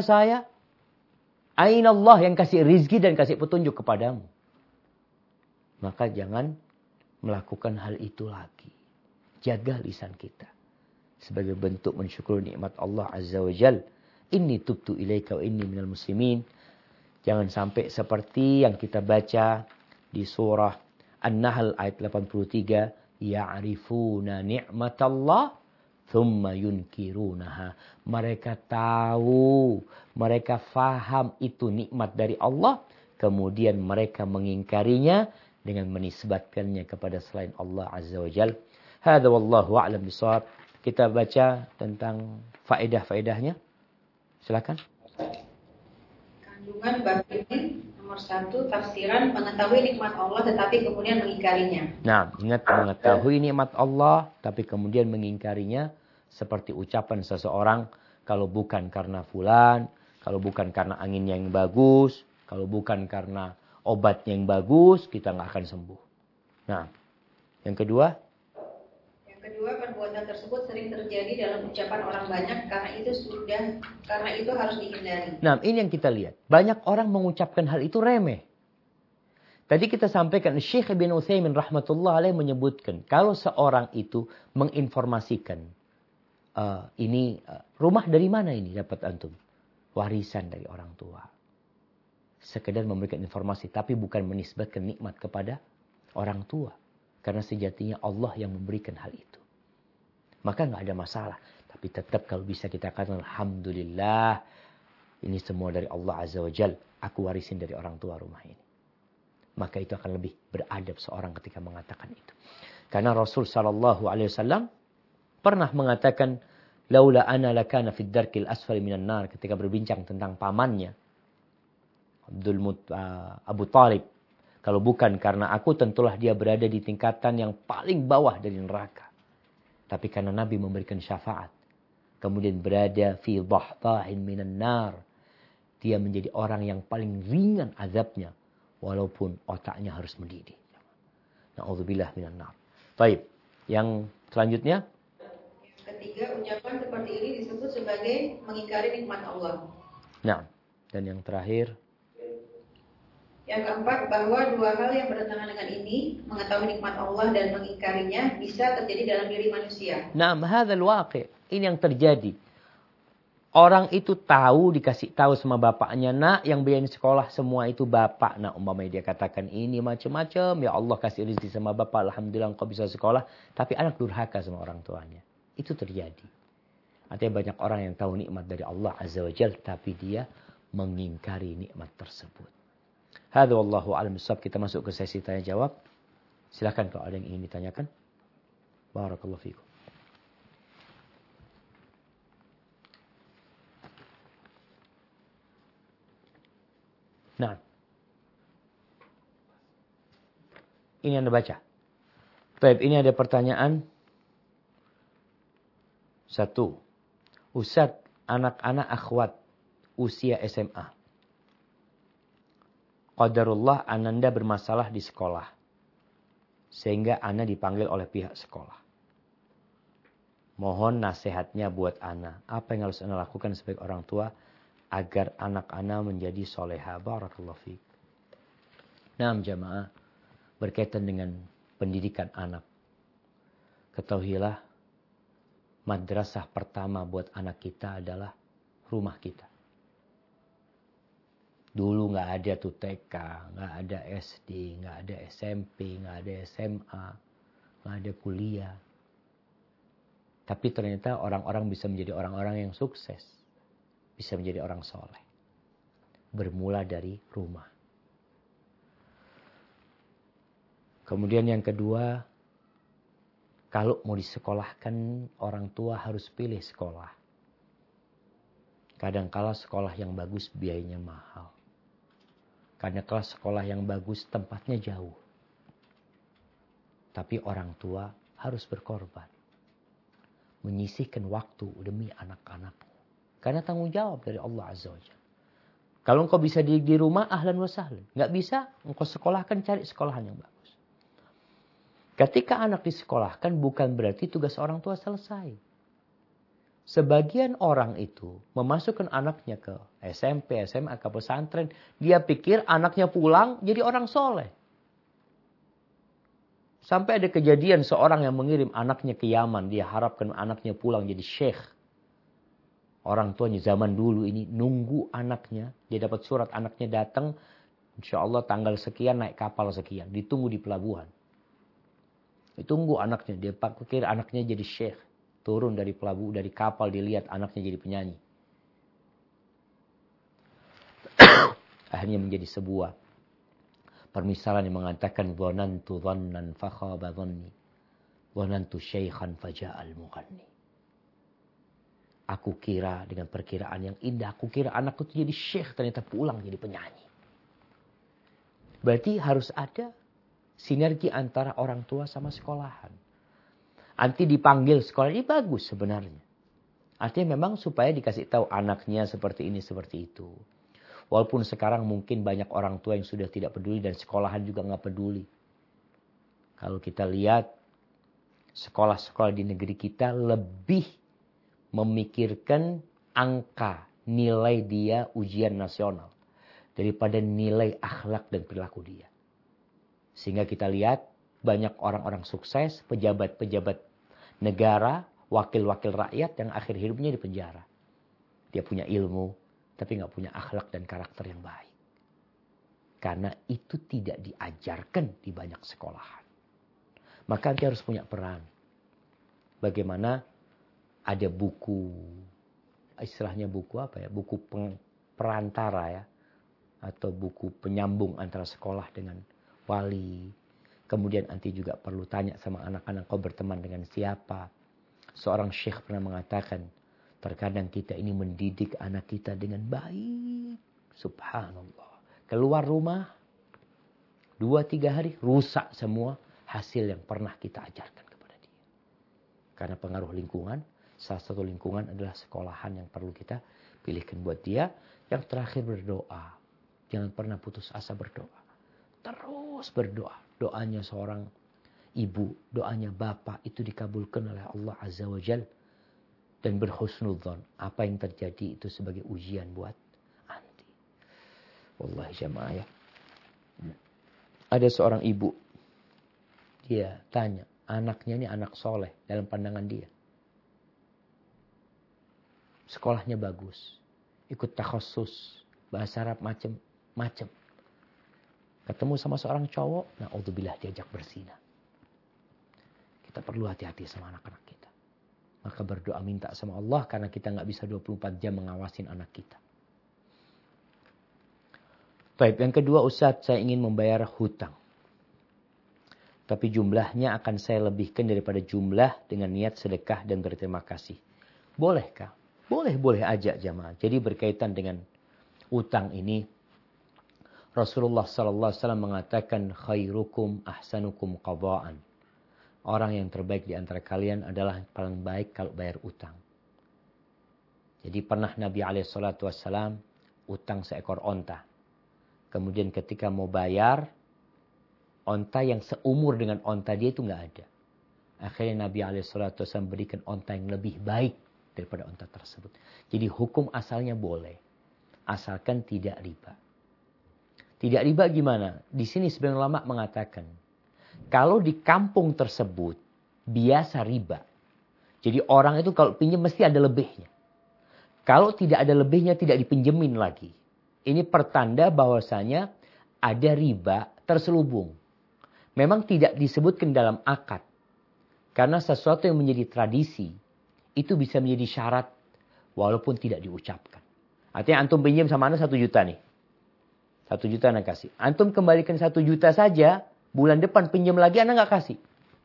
Aina Allah yang kasih rizki dan kasih petunjuk kepadamu. Maka jangan melakukan hal itu lagi. Jaga lisan kita. Sebagai bentuk mensyukuri nikmat Allah Azza wa Jal. Inni tubtu ilaika wa inni minal muslimin. Jangan sampai seperti yang kita baca di surah An-Nahl ayat 83. Ya'rifuna ni'matallah thumma yunkirunaha. Mereka tahu, mereka faham itu nikmat dari Allah. Kemudian mereka mengingkarinya dengan menisbatkannya kepada selain Allah Azza wa Jal. Hadza wallahu a'lam bishawab. Kita baca tentang faedah-faedahnya. Silakan. Kandungan bab ini nomor 1, tafsiran mengetahui nikmat Allah tetapi kemudian mengingkarinya. Nah, ingat mengetahui nikmat Allah tapi kemudian mengingkarinya seperti ucapan seseorang, kalau bukan karena fulan, kalau bukan karena angin yang bagus, kalau bukan karena obatnya yang bagus, kita nggak akan sembuh. Nah, yang kedua. Kedua, perbuatan tersebut sering terjadi dalam ucapan orang banyak karena itu harus dihindari. Nah, ini yang kita lihat. Banyak orang mengucapkan hal itu remeh. Tadi kita sampaikan, Syekh Ibn Utsaimin rahmatullah alaih menyebutkan, kalau seorang itu menginformasikan, rumah dari mana ini dapat antum? warisan dari orang tua. Sekedar memberikan informasi, tapi bukan menisbatkan nikmat kepada orang tua. Karena sejatinya Allah yang memberikan hal itu. Maka nggak ada masalah. Tapi tetap kalau bisa kita katakan, alhamdulillah, ini semua dari Allah Azza wa Jal. Aku warisin dari orang tua rumah ini. Maka itu akan lebih beradab seorang ketika mengatakan itu. Karena Rasul SAW pernah mengatakan, laula ana lakana fid darkil asfali minan nar, ketika berbincang tentang pamannya Abu Talib. Kalau bukan karena aku, tentulah dia berada di tingkatan yang paling bawah dari neraka. Tapi karena Nabi memberikan syafaat, kemudian berada fi dhahta'in minan nar, dia menjadi orang yang paling ringan azabnya, walaupun otaknya harus mendidih. Na'udzubillah minan nar. Baik, yang selanjutnya. Ketiga, ucapan seperti ini disebut sebagai mengingkari nikmat Allah. Nah, dan yang terakhir. Yang keempat, bahwa dua hal yang bertentangan dengan ini, mengetahui nikmat Allah dan mengingkarinya, bisa terjadi dalam diri manusia. Nah, hadzal waqi'. Ini yang terjadi. Orang itu tahu, dikasih tahu sama bapaknya, nak, yang biayain sekolah semua itu bapak. Nah, umpamanya dia katakan ini macam-macam, ya Allah kasih rezeki sama bapak, alhamdulillah engkau bisa sekolah. Tapi anak durhaka sama orang tuanya. Itu terjadi. Artinya banyak orang yang tahu nikmat dari Allah Azza wa Jalla, tapi dia mengingkari nikmat tersebut. Hadza wallahu a'lam bissawab. Kita masuk ke sesi tanya jawab. Silakan kalau ada yang ingin ditanyakan. Barakallahu fikum. Nah. Ini Anda baca. Baik, ini ada pertanyaan. 1. Ustaz, anak-anak akhwat usia SMA. Qadarullah ananda bermasalah di sekolah. Sehingga ana dipanggil oleh pihak sekolah. Mohon nasihatnya buat ana. Apa yang harus ana lakukan sebagai orang tua agar anak ana menjadi soleha? Barakallahu fiik. Nah, jamaah, berkaitan dengan pendidikan anak. Ketahuilah, madrasah pertama buat anak kita adalah rumah kita. Dulu nggak ada tuh TK, nggak ada SD, nggak ada SMP, nggak ada SMA, nggak ada kuliah. Tapi ternyata orang-orang bisa menjadi orang-orang yang sukses. Bisa menjadi orang soleh. Bermula dari rumah. Kemudian yang kedua, kalau mau disekolahkan, orang tua harus pilih sekolah. Kadangkala sekolah yang bagus biayanya mahal. Karena kelas sekolah yang bagus tempatnya jauh. Tapi orang tua harus berkorban. Menyisihkan waktu demi anak-anaknya. Karena tanggung jawab dari Allah Azza wa Jalla. Kalau engkau bisa di rumah, ahlan wa sahlan. Nggak bisa, engkau sekolahkan, cari sekolahan yang bagus. Ketika anak disekolahkan, bukan berarti tugas orang tua selesai. Sebagian orang itu memasukkan anaknya ke SMP, SMA, ke pesantren. Dia pikir anaknya pulang jadi orang soleh. Sampai ada kejadian seorang yang mengirim anaknya ke Yaman. Dia harapkan anaknya pulang jadi syekh. Orang tuanya zaman dulu ini nunggu anaknya. Dia dapat surat anaknya datang. Insya Allah tanggal sekian naik kapal sekian. Ditunggu di pelabuhan. Ditunggu anaknya. Dia pikir anaknya jadi syekh. Turun dari pelabuhan, dari kapal, dilihat anaknya jadi penyanyi. Akhirnya menjadi sebuah permisalan yang mengatakan dhanantu dhannan fakhaba dhanni dhanantu syaikhan faja'al mughanni. Aku kira dengan perkiraan yang indah, aku kira anakku itu jadi syekh, ternyata pulang jadi penyanyi. Berarti harus ada sinergi antara orang tua sama sekolahan. Nanti dipanggil sekolah ini bagus sebenarnya. Artinya memang supaya dikasih tahu anaknya seperti ini, seperti itu. Walaupun sekarang mungkin banyak orang tua yang sudah tidak peduli dan sekolahan juga nggak peduli. Kalau kita lihat sekolah-sekolah di negeri kita lebih memikirkan angka nilai dia ujian nasional daripada nilai akhlak dan perilaku dia. Sehingga kita lihat banyak orang-orang sukses, pejabat-pejabat negara, wakil-wakil rakyat yang akhir hidupnya di penjara. Dia punya ilmu, tapi nggak punya akhlak dan karakter yang baik. Karena itu tidak diajarkan di banyak sekolahan. Maka dia harus punya peran. Bagaimana ada buku, istilahnya buku apa ya? Buku perantara ya. Atau buku penyambung antara sekolah dengan wali. Kemudian nanti juga perlu tanya sama anak-anak, kau berteman dengan siapa. Seorang syekh pernah mengatakan, terkadang kita ini mendidik anak kita dengan baik. Subhanallah. Keluar rumah, 2-3 hari rusak semua hasil yang pernah kita ajarkan kepada dia. Karena pengaruh lingkungan, salah satu lingkungan adalah sekolahan yang perlu kita pilihkan buat dia. Yang terakhir berdoa. Jangan pernah putus asa berdoa. Terus berdoa. Doanya seorang ibu, doanya bapak itu dikabulkan oleh Allah Azza wa Jal. Dan berhusnudzon. Apa yang terjadi itu sebagai ujian buat anti. Wallahi jamaah ya. Ada seorang ibu. Dia tanya. Anaknya ini anak soleh dalam pandangan dia. Sekolahnya bagus. Ikut takhasus. Bahasa Arab macam-macam. Ketemu sama seorang cowok. Na'udzubillah diajak berzina. Kita perlu hati-hati sama anak-anak kita. Maka berdoa minta sama Allah. Karena kita gak bisa 24 jam mengawasin anak kita. Baik, yang kedua Ustadz, saya ingin membayar hutang. Tapi jumlahnya akan saya lebihkan daripada jumlah dengan niat sedekah dan berterima kasih. Bolehkah? Boleh aja jamaah. Jadi berkaitan dengan utang ini, Rasulullah SAW mengatakan khairukum ahsanukum qada'an. Orang yang terbaik di antara kalian adalah yang paling baik kalau bayar utang. Jadi pernah Nabi SAW utang seekor onta. Kemudian ketika mau bayar, onta yang seumur dengan onta dia itu nggak ada. Akhirnya Nabi SAW berikan onta yang lebih baik daripada onta tersebut. Jadi hukum asalnya boleh. Asalkan tidak riba. Tidak riba gimana? Di sini sebagian ulama mengatakan, kalau di kampung tersebut biasa riba. Jadi orang itu kalau pinjam mesti ada lebihnya. Kalau tidak ada lebihnya tidak dipinjemin lagi. Ini pertanda bahwasanya ada riba terselubung. Memang tidak disebutkan dalam akad. Karena sesuatu yang menjadi tradisi itu bisa menjadi syarat walaupun tidak diucapkan. Artinya antum pinjam sama Anda 1 juta nih. 1 juta Anda kasih. Antum kembalikan 1 juta saja, bulan depan pinjam lagi Anda nggak kasih.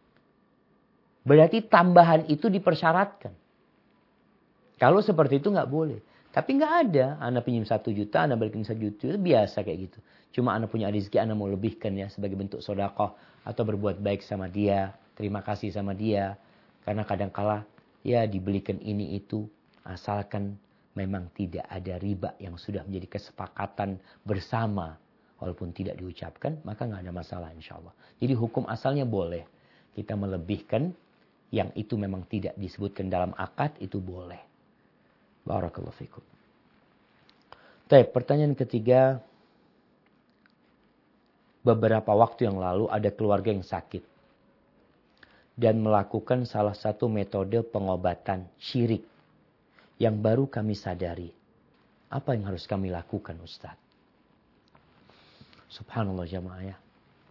Berarti tambahan itu dipersyaratkan. Kalau seperti itu nggak boleh. Tapi nggak ada. Anda pinjam 1 juta, Anda balikin 1 juta. Itu biasa kayak gitu. Cuma Anda punya rezeki, Anda mau lebihkan ya. Sebagai bentuk sedekah. Atau berbuat baik sama dia. Terima kasih sama dia. Karena kadangkala ya dibelikan ini itu. Asalkan memang tidak ada riba yang sudah menjadi kesepakatan bersama. Walaupun tidak diucapkan. Maka nggak ada masalah insya Allah. Jadi hukum asalnya boleh. Kita melebihkan. Yang itu memang tidak disebutkan dalam akad. Itu boleh. Barakallahu fikum. Baik, pertanyaan ketiga. Beberapa waktu yang lalu ada keluarga yang sakit. Dan melakukan salah satu metode pengobatan syirik. Yang baru kami sadari. Apa yang harus kami lakukan Ustaz? Subhanallah jamaah ya.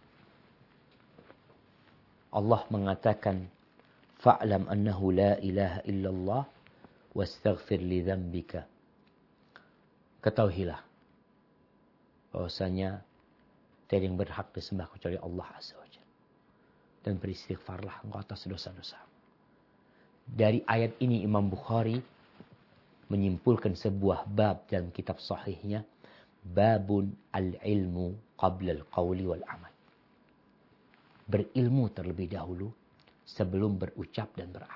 Allah mengatakan. Fa'lam annahu la ilaha illallah. Wastaghfir li dzambika. Ketahuilah bahwasanya tiada yang berhak disembah kecuali Allah Azza wa Jalla. Dan beristighfarlah engkau atas dosa-dosa. Dari ayat ini Imam Bukhari menyimpulkan sebuah bab dalam kitab sahihnya, babun al-ilmu qabla al-qawli wal amal. Berilmu terlebih dahulu sebelum berucap dan beramal.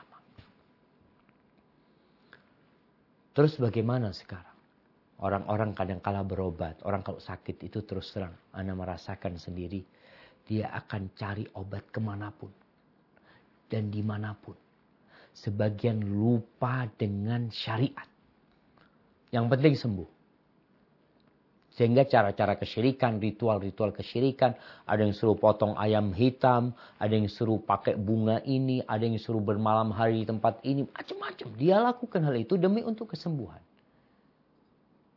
Terus bagaimana sekarang? Orang-orang kadang-kala berobat. Orang kalau sakit itu terus terang. Anda merasakan sendiri. Dia akan cari obat kemanapun. Dan dimanapun. Sebagian lupa dengan syariat. Yang penting sembuh. Sehingga cara-cara kesyirikan, ritual-ritual kesyirikan. Ada yang suruh potong ayam hitam. Ada yang suruh pakai bunga ini. Ada yang suruh bermalam hari di tempat ini. Macam-macam. Dia lakukan hal itu demi untuk kesembuhan.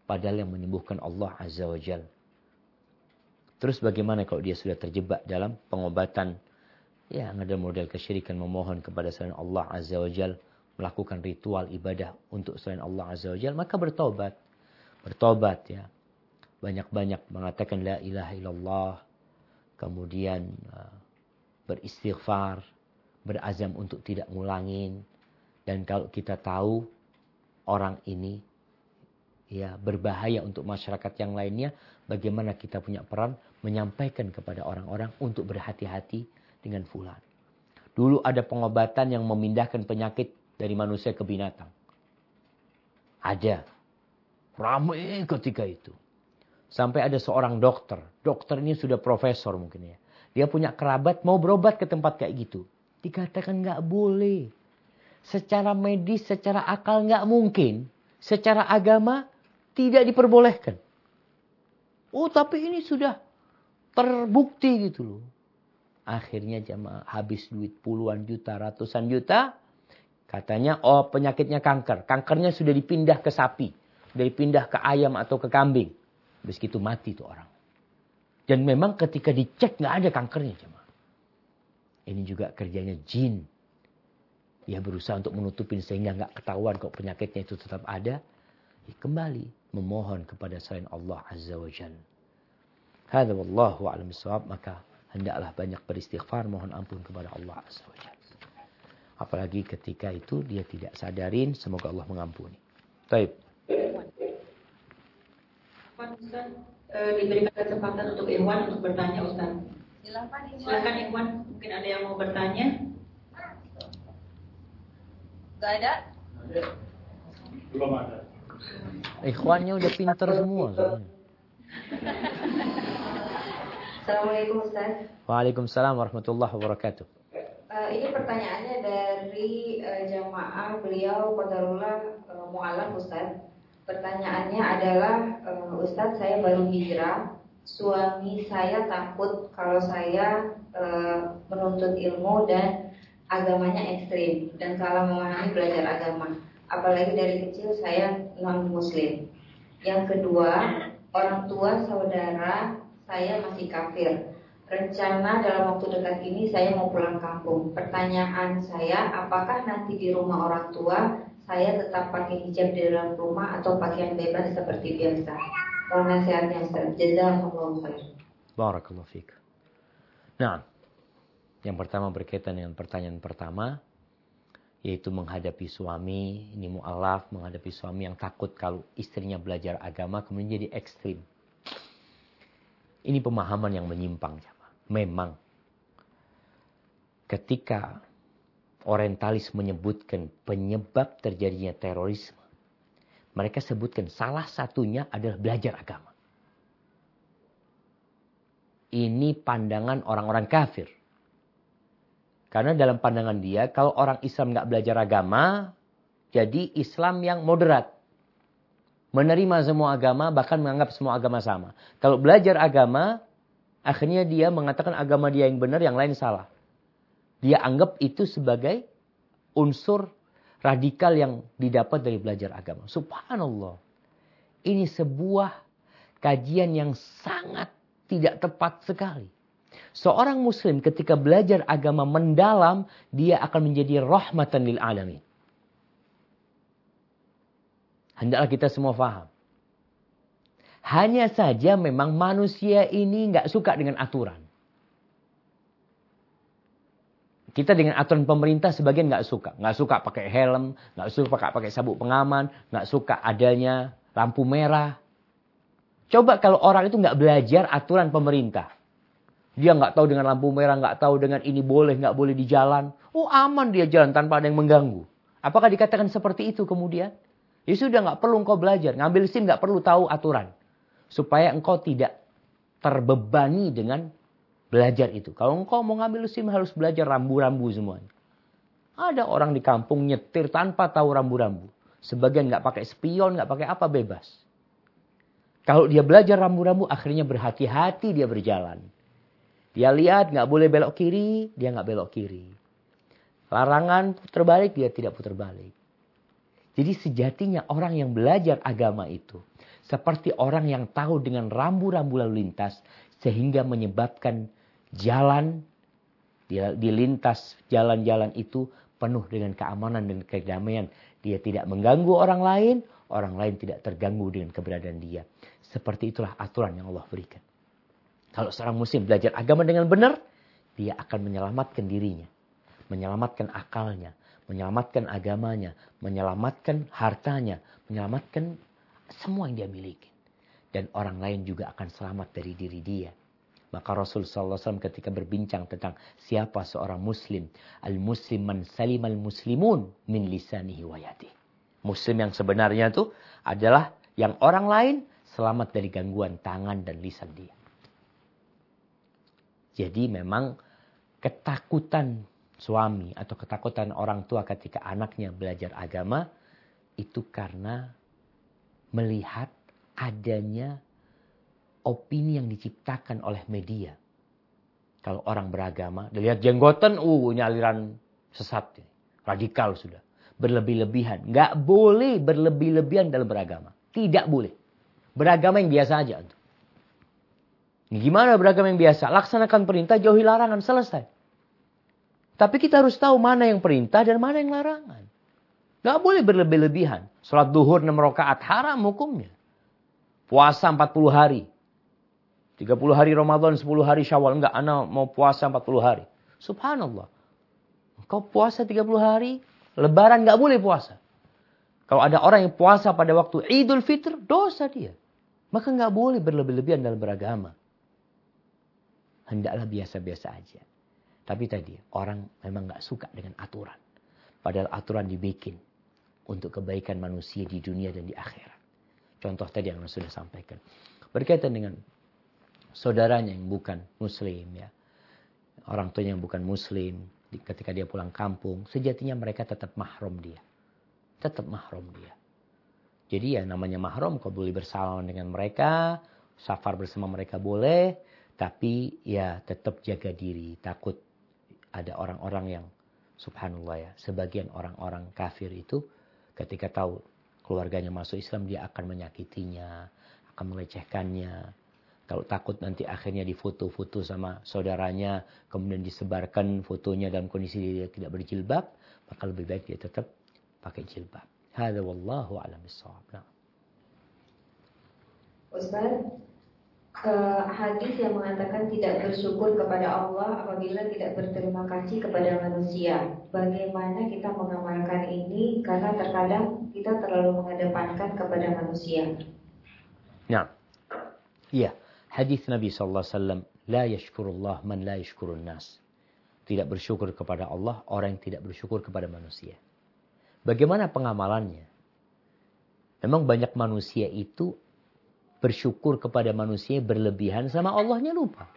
Padahal yang menyembuhkan Allah Azza wa Jalla. Terus bagaimana kalau dia sudah terjebak dalam pengobatan, ya ada model kesyirikan, memohon kepada selain Allah Azza wa Jalla, melakukan ritual ibadah untuk selain Allah Azza wa Jalla, maka bertobat. Bertobat ya. Banyak-banyak mengatakan la ilaha illallah, kemudian beristighfar, berazam untuk tidak ngulangin. Dan kalau kita tahu orang ini ya berbahaya untuk masyarakat yang lainnya, bagaimana kita punya peran menyampaikan kepada orang-orang untuk berhati-hati dengan fulan. Dulu ada pengobatan yang memindahkan penyakit dari manusia ke binatang. Ada. Ramai ketika itu. Sampai ada seorang dokter. Dokter ini sudah profesor mungkin ya. Dia punya kerabat mau berobat ke tempat kayak gitu. Dikatakan nggak boleh. Secara medis, secara akal nggak mungkin. Secara agama tidak diperbolehkan. Oh tapi ini sudah terbukti gitu loh. Akhirnya jamaah habis duit puluhan juta, ratusan juta. Katanya oh penyakitnya kanker. Kankernya sudah dipindah ke sapi. Sudah dipindah ke ayam atau ke kambing. Habis itu mati tuh orang. Dan memang ketika dicek nggak ada kankernya jemaah. Ini juga kerjanya jin. Dia berusaha untuk menutupin sehingga nggak ketahuan kok penyakitnya itu tetap ada. Ya, kembali memohon kepada selain Allah Azza wa Jalla. Hadza wallahu a'lam bissawab. Maka hendaklah banyak beristighfar, mohon ampun kepada Allah Azza wa Jalla. Apalagi ketika itu dia tidak sadarin, semoga Allah mengampuni. Baik. Ustaz, diberikan kesempatan untuk Ikhwan untuk bertanya Ustaz. Silakan Ikhwan, mungkin ada yang mau bertanya? Gak ada? Belum ada. Ikhwannya udah pinter semua. Assalamualaikum Ustaz. Waalaikumsalam warahmatullahi wabarakatuh. Ini pertanyaannya dari jamaah beliau Qadarullah Mu'alaf Ustaz. Pertanyaannya adalah, Ustaz saya baru hijrah, suami saya takut kalau saya menuntut ilmu dan agamanya ekstrim dan salah memahami belajar agama. Apalagi dari kecil saya non-muslim. Yang kedua, orang tua saudara saya masih kafir. Rencana dalam waktu dekat ini saya mau pulang kampung. Pertanyaan saya, apakah nanti di rumah orang tua saya tetap pakai hijab di dalam rumah atau pakaian bebas seperti biasa? Mohon nasihatnya Ustaz. Jazakumullah khair. Barakallahu fiik. Nah, yang pertama berkaitan dengan pertanyaan pertama, yaitu menghadapi suami, ini mu'alaf, menghadapi suami yang takut kalau istrinya belajar agama kemudian jadi ekstrim. Ini pemahaman yang menyimpang. Memang ketika orientalis menyebutkan penyebab terjadinya terorisme, mereka sebutkan salah satunya adalah belajar agama. Ini pandangan orang-orang kafir. Karena dalam pandangan dia, kalau orang Islam nggak belajar agama, jadi Islam yang moderat. Menerima semua agama, bahkan menganggap semua agama sama. Kalau belajar agama, akhirnya dia mengatakan agama dia yang benar, yang lain salah. Dia anggap itu sebagai unsur radikal yang didapat dari belajar agama. Subhanallah. Ini sebuah kajian yang sangat tidak tepat sekali. Seorang muslim ketika belajar agama mendalam, dia akan menjadi rahmatan lil alamin. Hendaklah kita semua faham. Hanya saja memang manusia ini nggak suka dengan aturan. Kita dengan aturan pemerintah sebagian nggak suka. Nggak suka pakai helm, nggak suka pakai sabuk pengaman, nggak suka adanya lampu merah. Coba kalau orang itu nggak belajar aturan pemerintah. Dia nggak tahu dengan lampu merah, nggak tahu dengan ini boleh, nggak boleh di jalan. Oh aman dia jalan tanpa ada yang mengganggu. Apakah dikatakan seperti itu kemudian? Ya sudah nggak perlu engkau belajar. Ngambil SIM nggak perlu tahu aturan. Supaya engkau tidak terbebani dengan belajar itu. Kalau engkau mau ngambil SIM harus belajar rambu-rambu semuanya. Ada orang di kampung nyetir tanpa tahu rambu-rambu. Sebagian nggak pakai spion, nggak pakai apa, bebas. Kalau dia belajar rambu-rambu, akhirnya berhati-hati dia berjalan. Dia lihat nggak boleh belok kiri, dia nggak belok kiri. Larangan putar balik, dia tidak putar balik. Jadi sejatinya orang yang belajar agama itu, Seperti orang yang tahu dengan rambu-rambu lalu lintas. Sehingga menyebabkan jalan, di lintas jalan-jalan itu penuh dengan keamanan dan kedamaian. Dia tidak mengganggu orang lain tidak terganggu dengan keberadaan dia. Seperti itulah aturan yang Allah berikan. Kalau seorang muslim belajar agama dengan benar, dia akan menyelamatkan dirinya, menyelamatkan akalnya, menyelamatkan agamanya, menyelamatkan hartanya, menyelamatkan semua yang dia miliki. Dan orang lain juga akan selamat dari diri dia. Maka Rasul SAW ketika berbincang tentang siapa seorang muslim. Al-muslim man salimal muslimun min lisanihi wa yadihi. Muslim yang sebenarnya itu adalah yang orang lain selamat dari gangguan tangan dan lisan dia. Jadi memang ketakutan suami atau ketakutan orang tua ketika anaknya belajar agama itu karena melihat adanya opini yang diciptakan oleh media. Kalau orang beragama, dilihat jenggotan, ini aliran sesat, radikal sudah. Berlebih-lebihan. Nggak boleh berlebih-lebihan dalam beragama. Tidak boleh. Beragama yang biasa aja. Gimana beragama yang biasa? Laksanakan perintah, jauhi larangan, selesai. Tapi kita harus tahu mana yang perintah dan mana yang larangan. Nggak boleh berlebih-lebihan. Salat duhur 6 rakaat haram hukumnya. Puasa 40 hari. 30 hari Ramadan, 10 hari Syawal. Enggak, ana mau puasa 40 hari. Subhanallah. Kau puasa 30 hari, Lebaran nggak boleh puasa. Kalau ada orang yang puasa pada waktu Idul Fitr, dosa dia. Maka nggak boleh berlebih-lebihan dalam beragama. Hendaklah biasa-biasa aja. Tapi tadi, orang memang nggak suka dengan aturan. Padahal aturan dibikin untuk kebaikan manusia di dunia dan di akhirat. Contoh tadi yang sudah sampaikan. Berkaitan dengan saudaranya yang bukan muslim, ya. Orang tuanya yang bukan muslim, ketika dia pulang kampung, sejatinya mereka tetap mahram dia. Tetap mahram dia. Jadi ya namanya mahram, kau boleh bersalaman dengan mereka, safar bersama mereka boleh, tapi ya tetap jaga diri. Takut ada orang-orang yang, subhanallah ya, sebagian orang-orang kafir itu ketika tahu keluarganya masuk Islam, dia akan menyakitinya, akan melecehkannya. Kalau takut nanti akhirnya difoto-foto sama saudaranya, kemudian disebarkan fotonya dalam kondisi dia tidak berjilbab, maka lebih baik dia tetap pakai jilbab. Hadza wallahu a'lam bissawab. Ustaz, hadis yang mengatakan tidak bersyukur kepada Allah apabila tidak berterima kasih kepada manusia. Bagaimana kita mengamalkan ini? Karena terkadang kita terlalu mengedepankan kepada manusia. Nah, iya. Hadis Nabi SAW, la yashkurullah man la yashkurun nas. Tidak bersyukur kepada Allah, orang yang tidak bersyukur kepada manusia. Bagaimana pengamalannya? Memang banyak manusia itu bersyukur kepada manusia berlebihan, sama Allahnya lupa.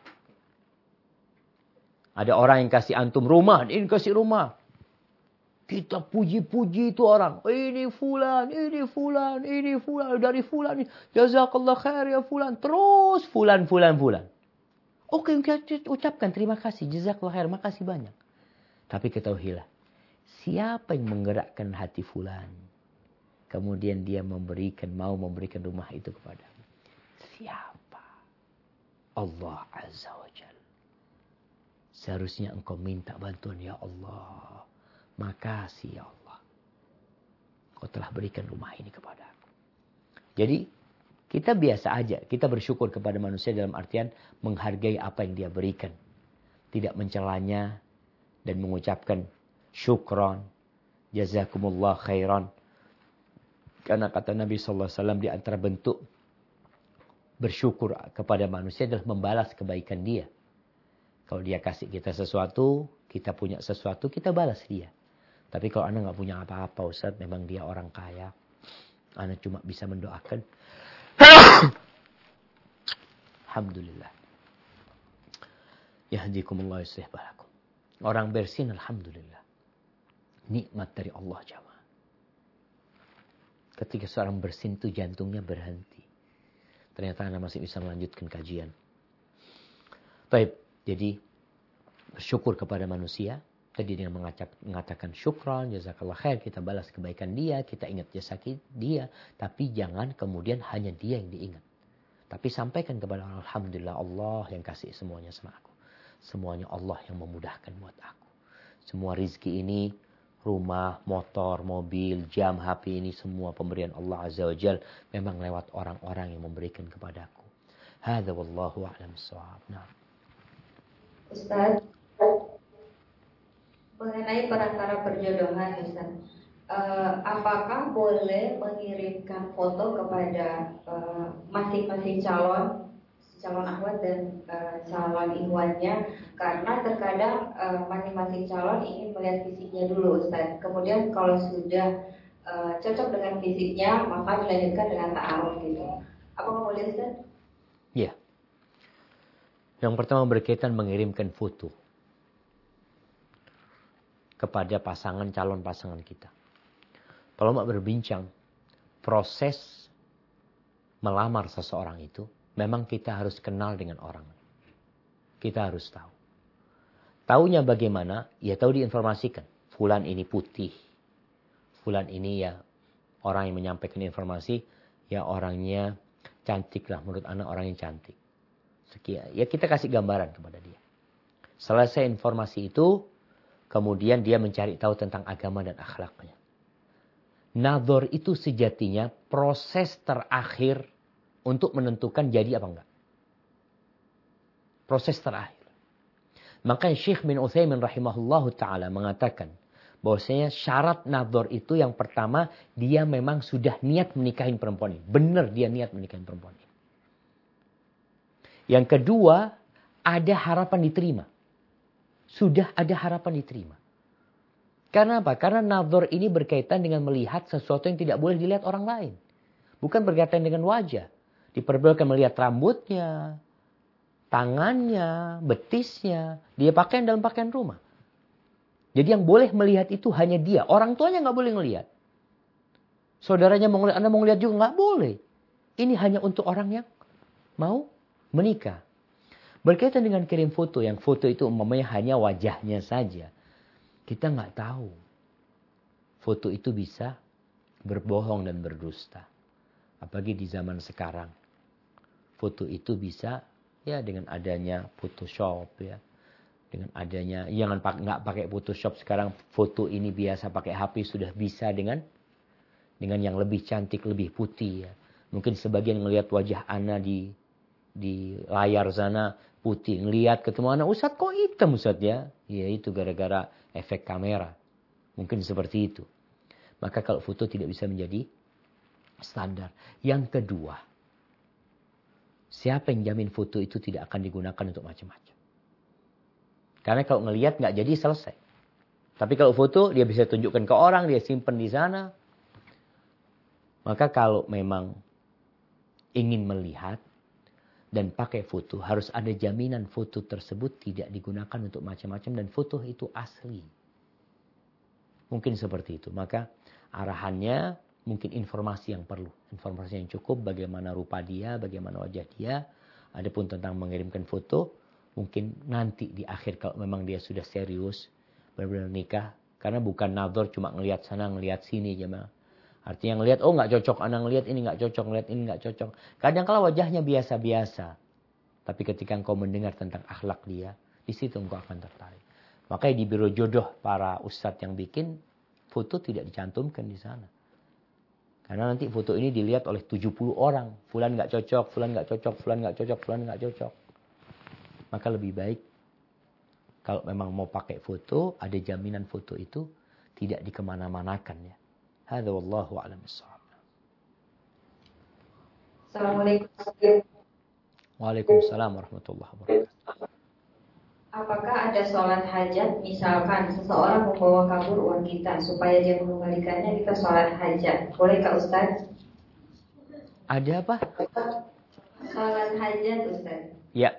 Ada orang yang kasih antum rumah, ini kasih rumah. Kita puji-puji itu orang. Ini fulan, ini fulan, ini fulan, dari fulan. Jazakallah khair ya fulan. Terus fulan. Oke, kita ucapkan terima kasih. Jazakallah khair, makasih banyak. Tapi ketahuilah, siapa yang menggerakkan hati fulan? Kemudian dia mau memberikan rumah itu kepada siapa? Allah Azza wa Jalla. Seharusnya engkau minta bantuan, ya Allah. Makasih ya Allah. Kau telah berikan rumah ini kepada aku. Jadi kita biasa aja. Kita bersyukur kepada manusia dalam artian menghargai apa yang dia berikan. Tidak mencelanya dan mengucapkan syukran. Jazakumullah khairan. Karena kata Nabi SAW di antara bentuk bersyukur kepada manusia adalah membalas kebaikan dia. Kalau dia kasih kita sesuatu, kita punya sesuatu, kita balas dia. Tapi kalau Anda nggak punya apa-apa, Ustaz, memang dia orang kaya. Anda cuma bisa mendoakan. Alhamdulillah. Yahdikumullah yuslih balakum. Orang bersin, alhamdulillah. Nikmat dari Allah jamaah. Ketika seorang bersin itu jantungnya berhenti. Ternyata Anda masih bisa melanjutkan kajian. Baik, jadi bersyukur kepada manusia. tadi dengan mengatakan syukran, jazakallah khair, kita balas kebaikan dia, kita ingat jasa dia. Tapi jangan kemudian hanya dia yang diingat. Tapi sampaikan kepada Allah, alhamdulillah Allah yang kasih semuanya sama aku. Semuanya Allah yang memudahkan buat aku. Semua rizki ini, rumah, motor, mobil, jam, HP ini semua pemberian Allah Azza wa Jal memang lewat orang-orang yang memberikan kepadaku. Hadza wallahu a'lam bissawab. Nah. Ustaz, mengenai perantara perjodohan, Ustaz, apakah boleh mengirimkan foto kepada masing-masing calon akhwat dan calon ikhwannya, karena terkadang masing-masing calon ingin melihat fisiknya dulu, Ustaz. Kemudian kalau sudah cocok dengan fisiknya, maka dilanjutkan dengan ta'aruf gitu. Apakah boleh, Ustaz? Ya. Yang pertama berkaitan mengirimkan foto kepada calon pasangan kita. Kalau mau berbincang, proses melamar seseorang itu, memang kita harus kenal dengan orang. Kita harus tahu. Taunya bagaimana? Ya tahu diinformasikan. Fulan ini putih. Fulan ini ya orang yang menyampaikan informasi, ya orangnya cantik lah. Menurut anak orang yang cantik. Sekian. Ya kita kasih gambaran kepada dia. Selesai informasi itu, kemudian dia mencari tahu tentang agama dan akhlaknya. Nadhor itu sejatinya proses terakhir untuk menentukan jadi apa enggak. Proses terakhir. Maka Syekh bin Utsaimin rahimahullahu ta'ala mengatakan bahwasanya syarat nadhor itu yang pertama, dia memang sudah niat menikahin perempuan ini. Benar dia niat menikahin perempuan ini. Yang kedua, ada harapan diterima. Sudah ada harapan diterima. Karena apa? Karena nadhor ini berkaitan dengan melihat sesuatu yang tidak boleh dilihat orang lain. Bukan berkaitan dengan wajah. Diperbolehkan melihat rambutnya, tangannya, betisnya. Dia pakai dalam pakaian rumah. Jadi yang boleh melihat itu hanya dia. Orang tuanya nggak boleh melihat. Saudaranya mau ngelihat, Anda mau ngelihat juga nggak boleh. Ini hanya untuk orang yang mau menikah. Berkaitan dengan kirim foto, yang foto itu umpamanya hanya wajahnya saja. Kita nggak tahu. Foto itu bisa berbohong dan berdusta. Apalagi di zaman sekarang. Foto itu bisa ya dengan adanya Photoshop ya. Dengan adanya, jangan nggak pakai Photoshop sekarang, foto ini biasa pakai HP sudah bisa dengan yang lebih cantik, lebih putih ya. Mungkin sebagian ngelihat wajah Ana di layar sana putih, ngelihat ketemu anak, Ustaz kok hitam Ustaz ya? Ya itu gara-gara efek kamera. Mungkin seperti itu. Maka kalau foto tidak bisa menjadi standar. Yang kedua, siapa yang jamin foto itu tidak akan digunakan untuk macam-macam? Karena kalau ngelihat nggak jadi selesai. Tapi kalau foto dia bisa tunjukkan ke orang, dia simpan di sana. Maka kalau memang ingin melihat dan pakai foto, harus ada jaminan foto tersebut tidak digunakan untuk macam-macam dan foto itu asli. Mungkin seperti itu. Maka arahannya mungkin informasi yang perlu. Informasi yang cukup bagaimana rupa dia, bagaimana wajah dia. Adapun tentang mengirimkan foto, mungkin nanti di akhir kalau memang dia sudah serius, benar-benar nikah. Karena bukan nadhor cuma ngelihat sana, ngelihat sini jemaah. Artinya ngelihat, oh nggak cocok, anak ngelihat ini nggak cocok, ngelihat ini nggak cocok. Kadang kala wajahnya biasa-biasa. Tapi ketika engkau mendengar tentang akhlak dia, di situ engkau akan tertarik. Makanya di biro jodoh para ustadz yang bikin, foto tidak dicantumkan di sana. Karena nanti foto ini dilihat oleh 70 orang. Fulan nggak cocok, fulan nggak cocok, fulan nggak cocok, fulan nggak cocok. Maka lebih baik kalau memang mau pakai foto, ada jaminan foto itu tidak dikemana-manakan ya. Hadza wallahu a'lam bissawab. Assalamualaikum. Waalaikumsalam warahmatullahi wabarakatuh. Apakah ada sholat hajat, misalkan seseorang membawa kabur uang kita supaya dia mengembalikannya, kita sholat hajat, bolehkah Ustaz? Ada apa? Sholat hajat Ustaz. Ya.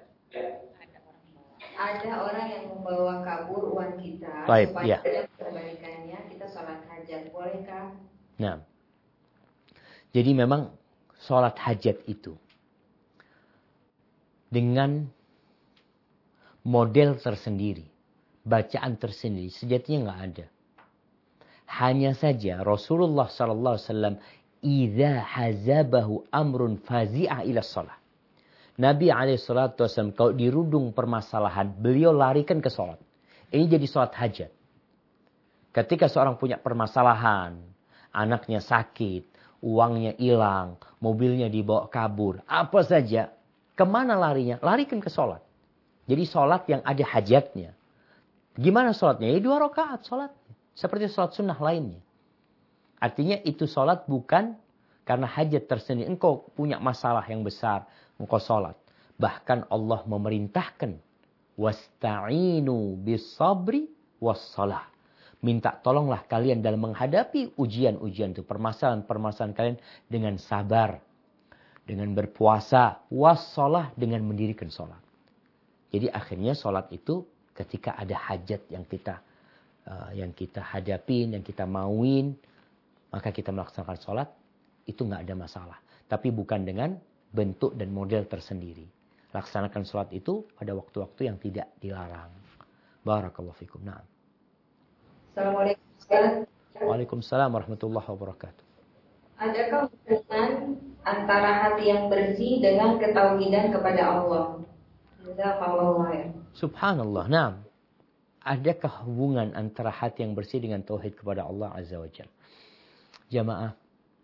Ada orang yang membawa kabur uang kita ya. supaya dia mengembalikannya, kita sholat hajat, bolehkah? Nah, jadi memang sholat hajat itu dengan model tersendiri, bacaan tersendiri. Sejatinya nggak ada. Hanya saja Rasulullah SAW, idza hazabahu amrun fazi'a ila shalah. Nabi SAW kalau dirundung permasalahan, beliau larikan ke sholat. Ini jadi sholat hajat. Ketika seorang punya permasalahan, anaknya sakit, uangnya hilang, mobilnya dibawa kabur, apa saja, kemana larinya? Larikan ke sholat. Jadi sholat yang ada hajatnya. Gimana sholatnya? Ya 2 rakaat sholat. Seperti sholat sunnah lainnya. Artinya itu sholat bukan karena hajat tersendiri. Engkau punya masalah yang besar, engkau sholat. Bahkan Allah memerintahkan, wasta'inu bis-sabri was-salah. Minta tolonglah kalian dalam menghadapi ujian-ujian itu. Permasalahan-permasalahan kalian dengan sabar. Dengan berpuasa. Was-salah dengan mendirikan sholat. Jadi akhirnya sholat itu ketika ada hajat yang kita hadapin, yang kita mauin. Maka kita melaksanakan sholat. Itu nggak ada masalah. Tapi bukan dengan bentuk dan model tersendiri. Laksanakan sholat itu pada waktu-waktu yang tidak dilarang. Barakallahu fikum. Na'am. Assalamualaikum Ustaz. Waalaikumsalam warahmatullahi wabarakatuh. Adakah hubungan antara hati yang bersih dengan ketauhidan kepada Allah? Jazakallahu khair. Subhanallah. Naam. Adakah hubungan antara hati yang bersih dengan tauhid kepada Allah Azza wa Jalla? Jamaah,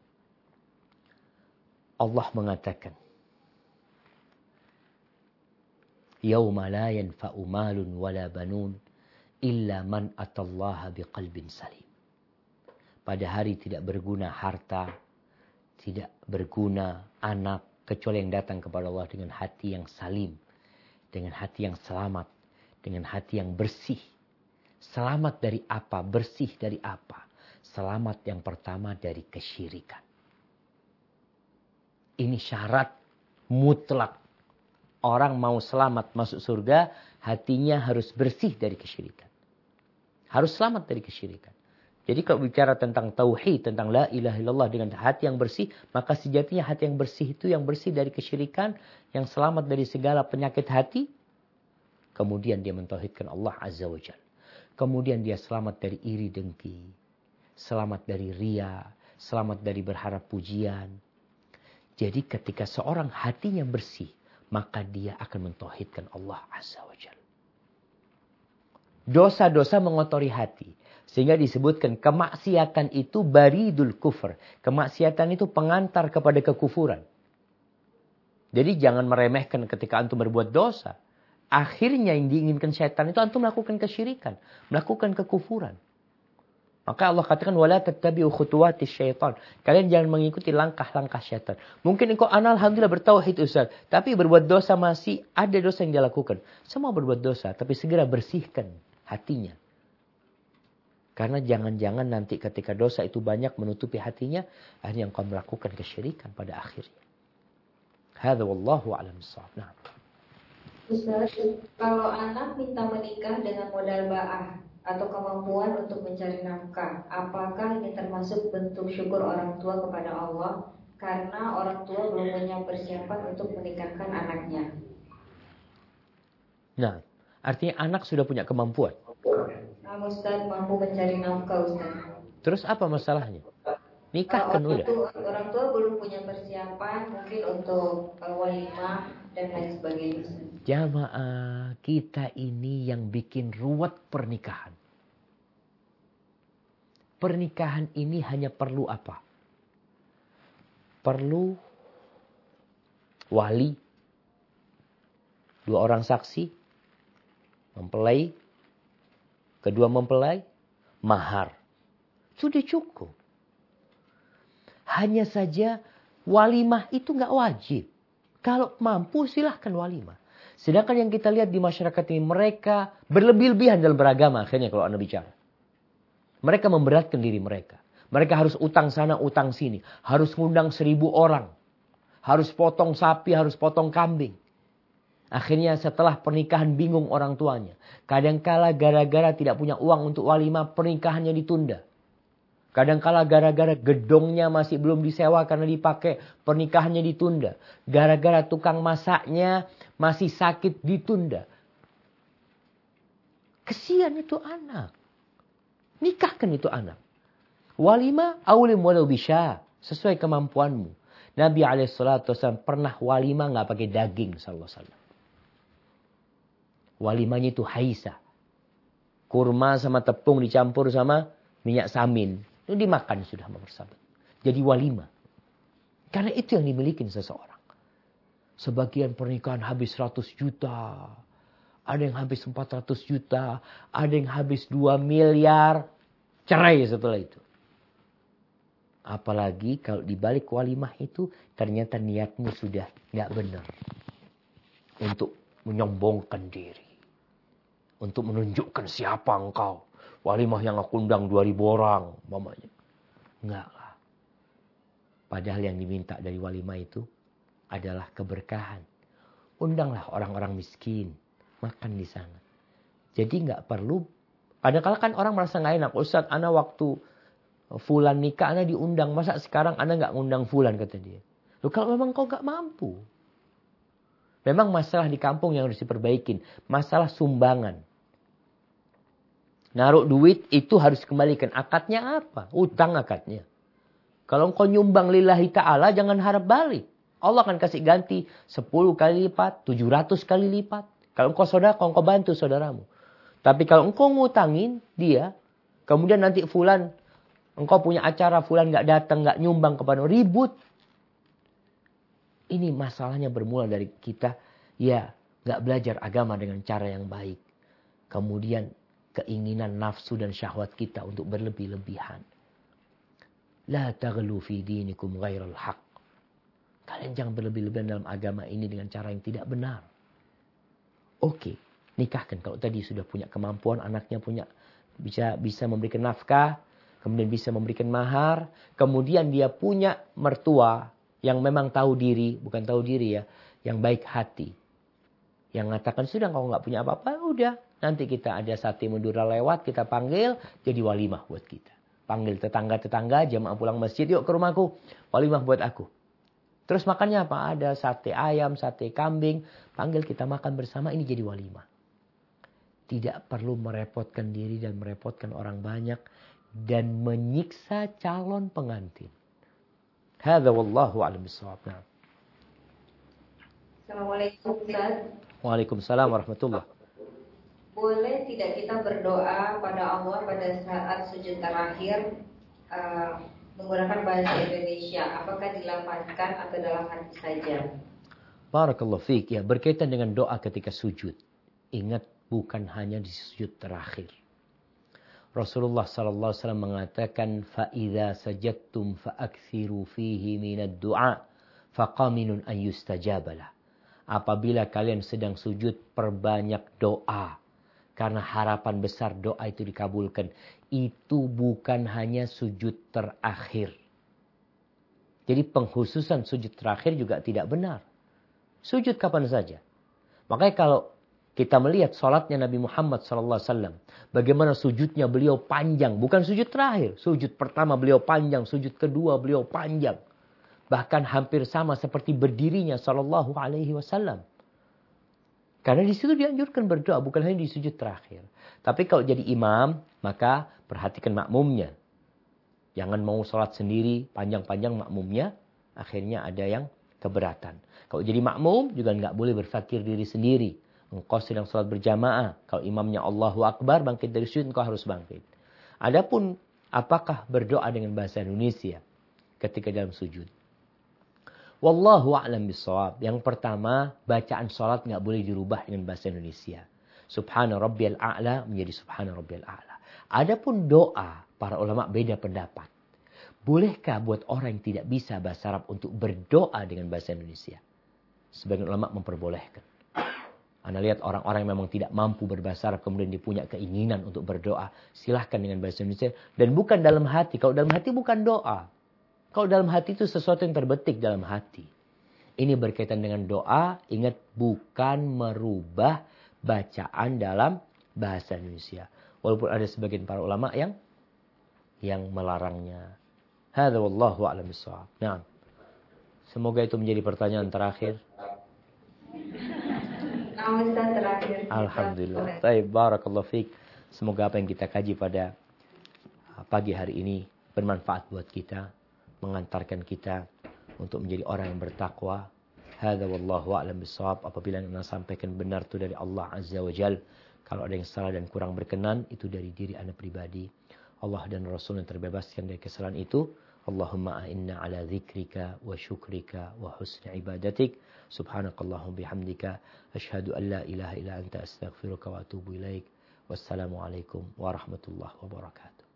Allah mengatakan, Yauma la yanfa'u malun wala banun illa man atallaha biqalbin salim. Pada hari tidak berguna harta, tidak berguna anak, kecuali yang datang kepada Allah dengan hati yang salim, dengan hati yang selamat, dengan hati yang bersih. Selamat dari apa? Bersih dari apa? Selamat yang pertama dari kesyirikan. Ini syarat mutlak. Orang mau selamat masuk surga, hatinya harus bersih dari kesyirikan. Harus selamat dari kesyirikan. Jadi kalau bicara tentang tauhid, tentang la ilaha illallah dengan hati yang bersih, maka sejatinya hati yang bersih itu yang bersih dari kesyirikan, yang selamat dari segala penyakit hati. Kemudian dia mentauhidkan Allah Azza wa Jalla. Kemudian dia selamat dari iri dengki, selamat dari ria, selamat dari berharap pujian. Jadi ketika seorang hatinya bersih, maka dia akan mentauhidkan Allah Azza wa Jalla. Dosa-dosa mengotori hati. Sehingga disebutkan kemaksiatan itu baridul kufur. Kemaksiatan itu pengantar kepada kekufuran. Jadi jangan meremehkan ketika antum berbuat dosa. Akhirnya yang diinginkan syaitan itu antum melakukan kesyirikan. Melakukan kekufuran. Maka Allah katakan, wala tattabi'u khutuwatis syaitan. Kalian jangan mengikuti langkah-langkah syaitan. Mungkin engkau alhamdulillah bertauhid Ustaz. Tapi berbuat dosa masih ada dosa yang dia lakukan. Semua berbuat dosa. Tapi segera bersihkan hatinya. Karena jangan-jangan nanti ketika dosa itu banyak menutupi hatinya. Akhirnya engkau melakukan kesyirikan pada akhirnya. Hadza wallahu a'lam bissawab. Nah. Ustaz, kalau anak minta menikah dengan modal ba'ah atau kemampuan untuk mencari nafkah, apakah ini termasuk bentuk syukur orang tua kepada Allah karena orang tua belum punya persiapan untuk menikahkan anaknya? Nah, artinya anak sudah punya kemampuan. Nah, Ustaz mampu mencari nafkah, Ustaz. Terus apa masalahnya? Nikahkan udah. Orang tua belum punya persiapan mungkin untuk walimah dan lain sebagainya. Jamaah, kita ini yang bikin ruwet pernikahan. Pernikahan ini hanya perlu apa? Perlu wali, 2 orang saksi, mempelai, kedua mempelai, mahar. Sudah cukup. Hanya saja walimah itu nggak wajib. Kalau mampu silahkan walimah. Sedangkan yang kita lihat di masyarakat ini, mereka berlebih-lebihan dalam beragama akhirnya kalau Anda bicara. Mereka memberatkan diri mereka. Mereka harus utang sana, utang sini. Harus ngundang 1000 orang. Harus potong sapi, harus potong kambing. Akhirnya setelah pernikahan bingung orang tuanya. Kadangkala gara-gara tidak punya uang untuk walimah, pernikahannya ditunda. Kadangkala gara-gara gedongnya masih belum disewa karena dipakai, pernikahannya ditunda. Gara-gara tukang masaknya masih sakit, ditunda. Kesian itu anak. Nikahkan itu anak. Walimah aulim walau bisya. Sesuai kemampuanmu. Nabi SAW pernah walimah nggak pakai daging. SAW. Walimahnya itu haisa. Kurma sama tepung dicampur sama minyak samin. Itu dimakan sudah bersahabat. Jadi walimah. Karena itu yang dimiliki seseorang. Sebagian pernikahan habis 100 juta. Ada yang habis 400 juta. Ada yang habis 2 miliar. Cerai setelah itu. Apalagi kalau dibalik walimah itu. Ternyata niatmu sudah nggak benar. Untuk menyombongkan diri. Untuk menunjukkan siapa engkau. Walimah yang aku undang 2000 orang. Mamanya. Enggak lah. Padahal yang diminta dari walimah itu. Adalah keberkahan. Undanglah orang-orang miskin. Makan di sana. Jadi nggak perlu. Kadang-kadang kan orang merasa nggak enak. Ustaz, ana waktu fulan nikah, ana diundang. Masa sekarang ana nggak ngundang fulan, kata dia. Loh, kalau memang kau nggak mampu. Memang masalah di kampung yang harus diperbaikin. Masalah sumbangan. Naruh duit itu harus kembalikan. Akadnya apa? Utang akadnya. Kalau engkau nyumbang lillahi ta'ala, jangan harap balik. Allah akan kasih ganti 10 kali lipat, 700 kali lipat. Kalau engkau sedekah, engkau bantu saudaramu. Tapi kalau engkau ngutangin dia, kemudian nanti fulan, engkau punya acara, fulan gak datang, gak nyumbang kepada ribut. Ini masalahnya bermula dari kita, ya gak belajar agama dengan cara yang baik. Kemudian keinginan nafsu dan syahwat kita untuk berlebih-lebihan. La taghlu fi dinikum ghairal haq. Kalian jangan berlebih-lebihan dalam agama ini dengan cara yang tidak benar. Oke, nikahkan. Kalau tadi sudah punya kemampuan, anaknya punya bisa memberikan nafkah, kemudian bisa memberikan mahar, kemudian dia punya mertua yang memang tahu diri, bukan tahu diri ya, yang baik hati. Yang mengatakan sudah kau nggak punya apa-apa, udah. Nanti kita ada sate Madura lewat, kita panggil, jadi walimah buat kita. Panggil tetangga-tetangga, jamaah pulang masjid, yuk ke rumahku, walimah buat aku. Terus makannya apa? Ada sate ayam, sate kambing. Panggil kita makan bersama, ini jadi walimah. Tidak perlu merepotkan diri dan merepotkan orang banyak. Dan menyiksa calon pengantin. Hadza wallahu a'lam bishawab. Assalamualaikum Ustaz. Waalaikumsalam warahmatullahi. Boleh tidak kita berdoa pada Allah pada saat sujud terakhir menggunakan bahasa Indonesia? Apakah dilafazkan atau dalam hati saja? Barakallahu fiik. Ya, berkaitan dengan doa ketika sujud. Ingat, bukan hanya di sujud terakhir. Rasulullah SAW mengatakan, فَإِذَا سَجَدْتُمْ فَأَكْثِرُوا فِيهِ مِنَ الدُّعَاءِ فَقَامِنٌ أَنْ يُسْتَجَابَ لَهُ. Apabila kalian sedang sujud, perbanyak doa. Karena harapan besar doa itu dikabulkan. Itu bukan hanya sujud terakhir. Jadi pengkhususan sujud terakhir juga tidak benar. Sujud kapan saja. Makanya kalau kita melihat sholatnya Nabi Muhammad SAW. Bagaimana sujudnya beliau panjang. Bukan sujud terakhir. Sujud pertama beliau panjang. Sujud kedua beliau panjang. Bahkan hampir sama seperti berdirinya SAW. Karena di situ dianjurkan berdoa. Bukan hanya di sujud terakhir. Tapi kalau jadi imam. Maka perhatikan makmumnya. Jangan mau sholat sendiri. Panjang-panjang makmumnya. Akhirnya ada yang keberatan. Kalau jadi makmum juga nggak boleh berfakir diri sendiri. Engkau sedang sholat berjamaah. Kalau imamnya Allahu Akbar, bangkit dari sujud, engkau harus bangkit. Adapun, apakah berdoa dengan bahasa Indonesia ketika dalam sujud? Wallahu a'lam bishawab. Yang pertama, bacaan sholat nggak boleh dirubah dengan bahasa Indonesia. Subhana rabbiyal a'la menjadi subhana rabbiyal a'la. Adapun doa, para ulama beda pendapat. Bolehkah buat orang yang tidak bisa bahasa Arab untuk berdoa dengan bahasa Indonesia? Sebagian ulama memperbolehkan. Anda lihat orang-orang yang memang tidak mampu berbahasa Arab kemudian dia punya keinginan untuk berdoa. Silahkan dengan bahasa Indonesia. Dan bukan dalam hati. Kalau dalam hati bukan doa. Kalau dalam hati itu sesuatu yang terbetik dalam hati. Ini berkaitan dengan doa. Ingat, bukan merubah bacaan dalam bahasa Indonesia. Walaupun ada sebagian para ulama yang melarangnya. Hadza wallahu a'lam bishawab. Nah, semoga itu menjadi pertanyaan terakhir. Ustaz terakhir. Alhamdulillah. Baik, barakallahu fiik. Semoga apa yang kita kaji pada pagi hari ini bermanfaat buat kita, mengantarkan kita untuk menjadi orang yang bertakwa. Hadza wallahu a'lam bissawab. Apabila yang Anda sampaikan benar itu dari Allah Azza wa Jal. Kalau ada yang salah dan kurang berkenan, itu dari diri Anda pribadi. Allah dan Rasul yang terbebaskan dari kesalahan itu. Allahumma a'inna ala dzikrika wa syukrika wa husni ibadatik. Subhanakallahumma bihamdika asyhadu an la ilaha illa anta astaghfiruka wa atubu ilaik. Wassalamualaikum warahmatullahi wabarakatuh.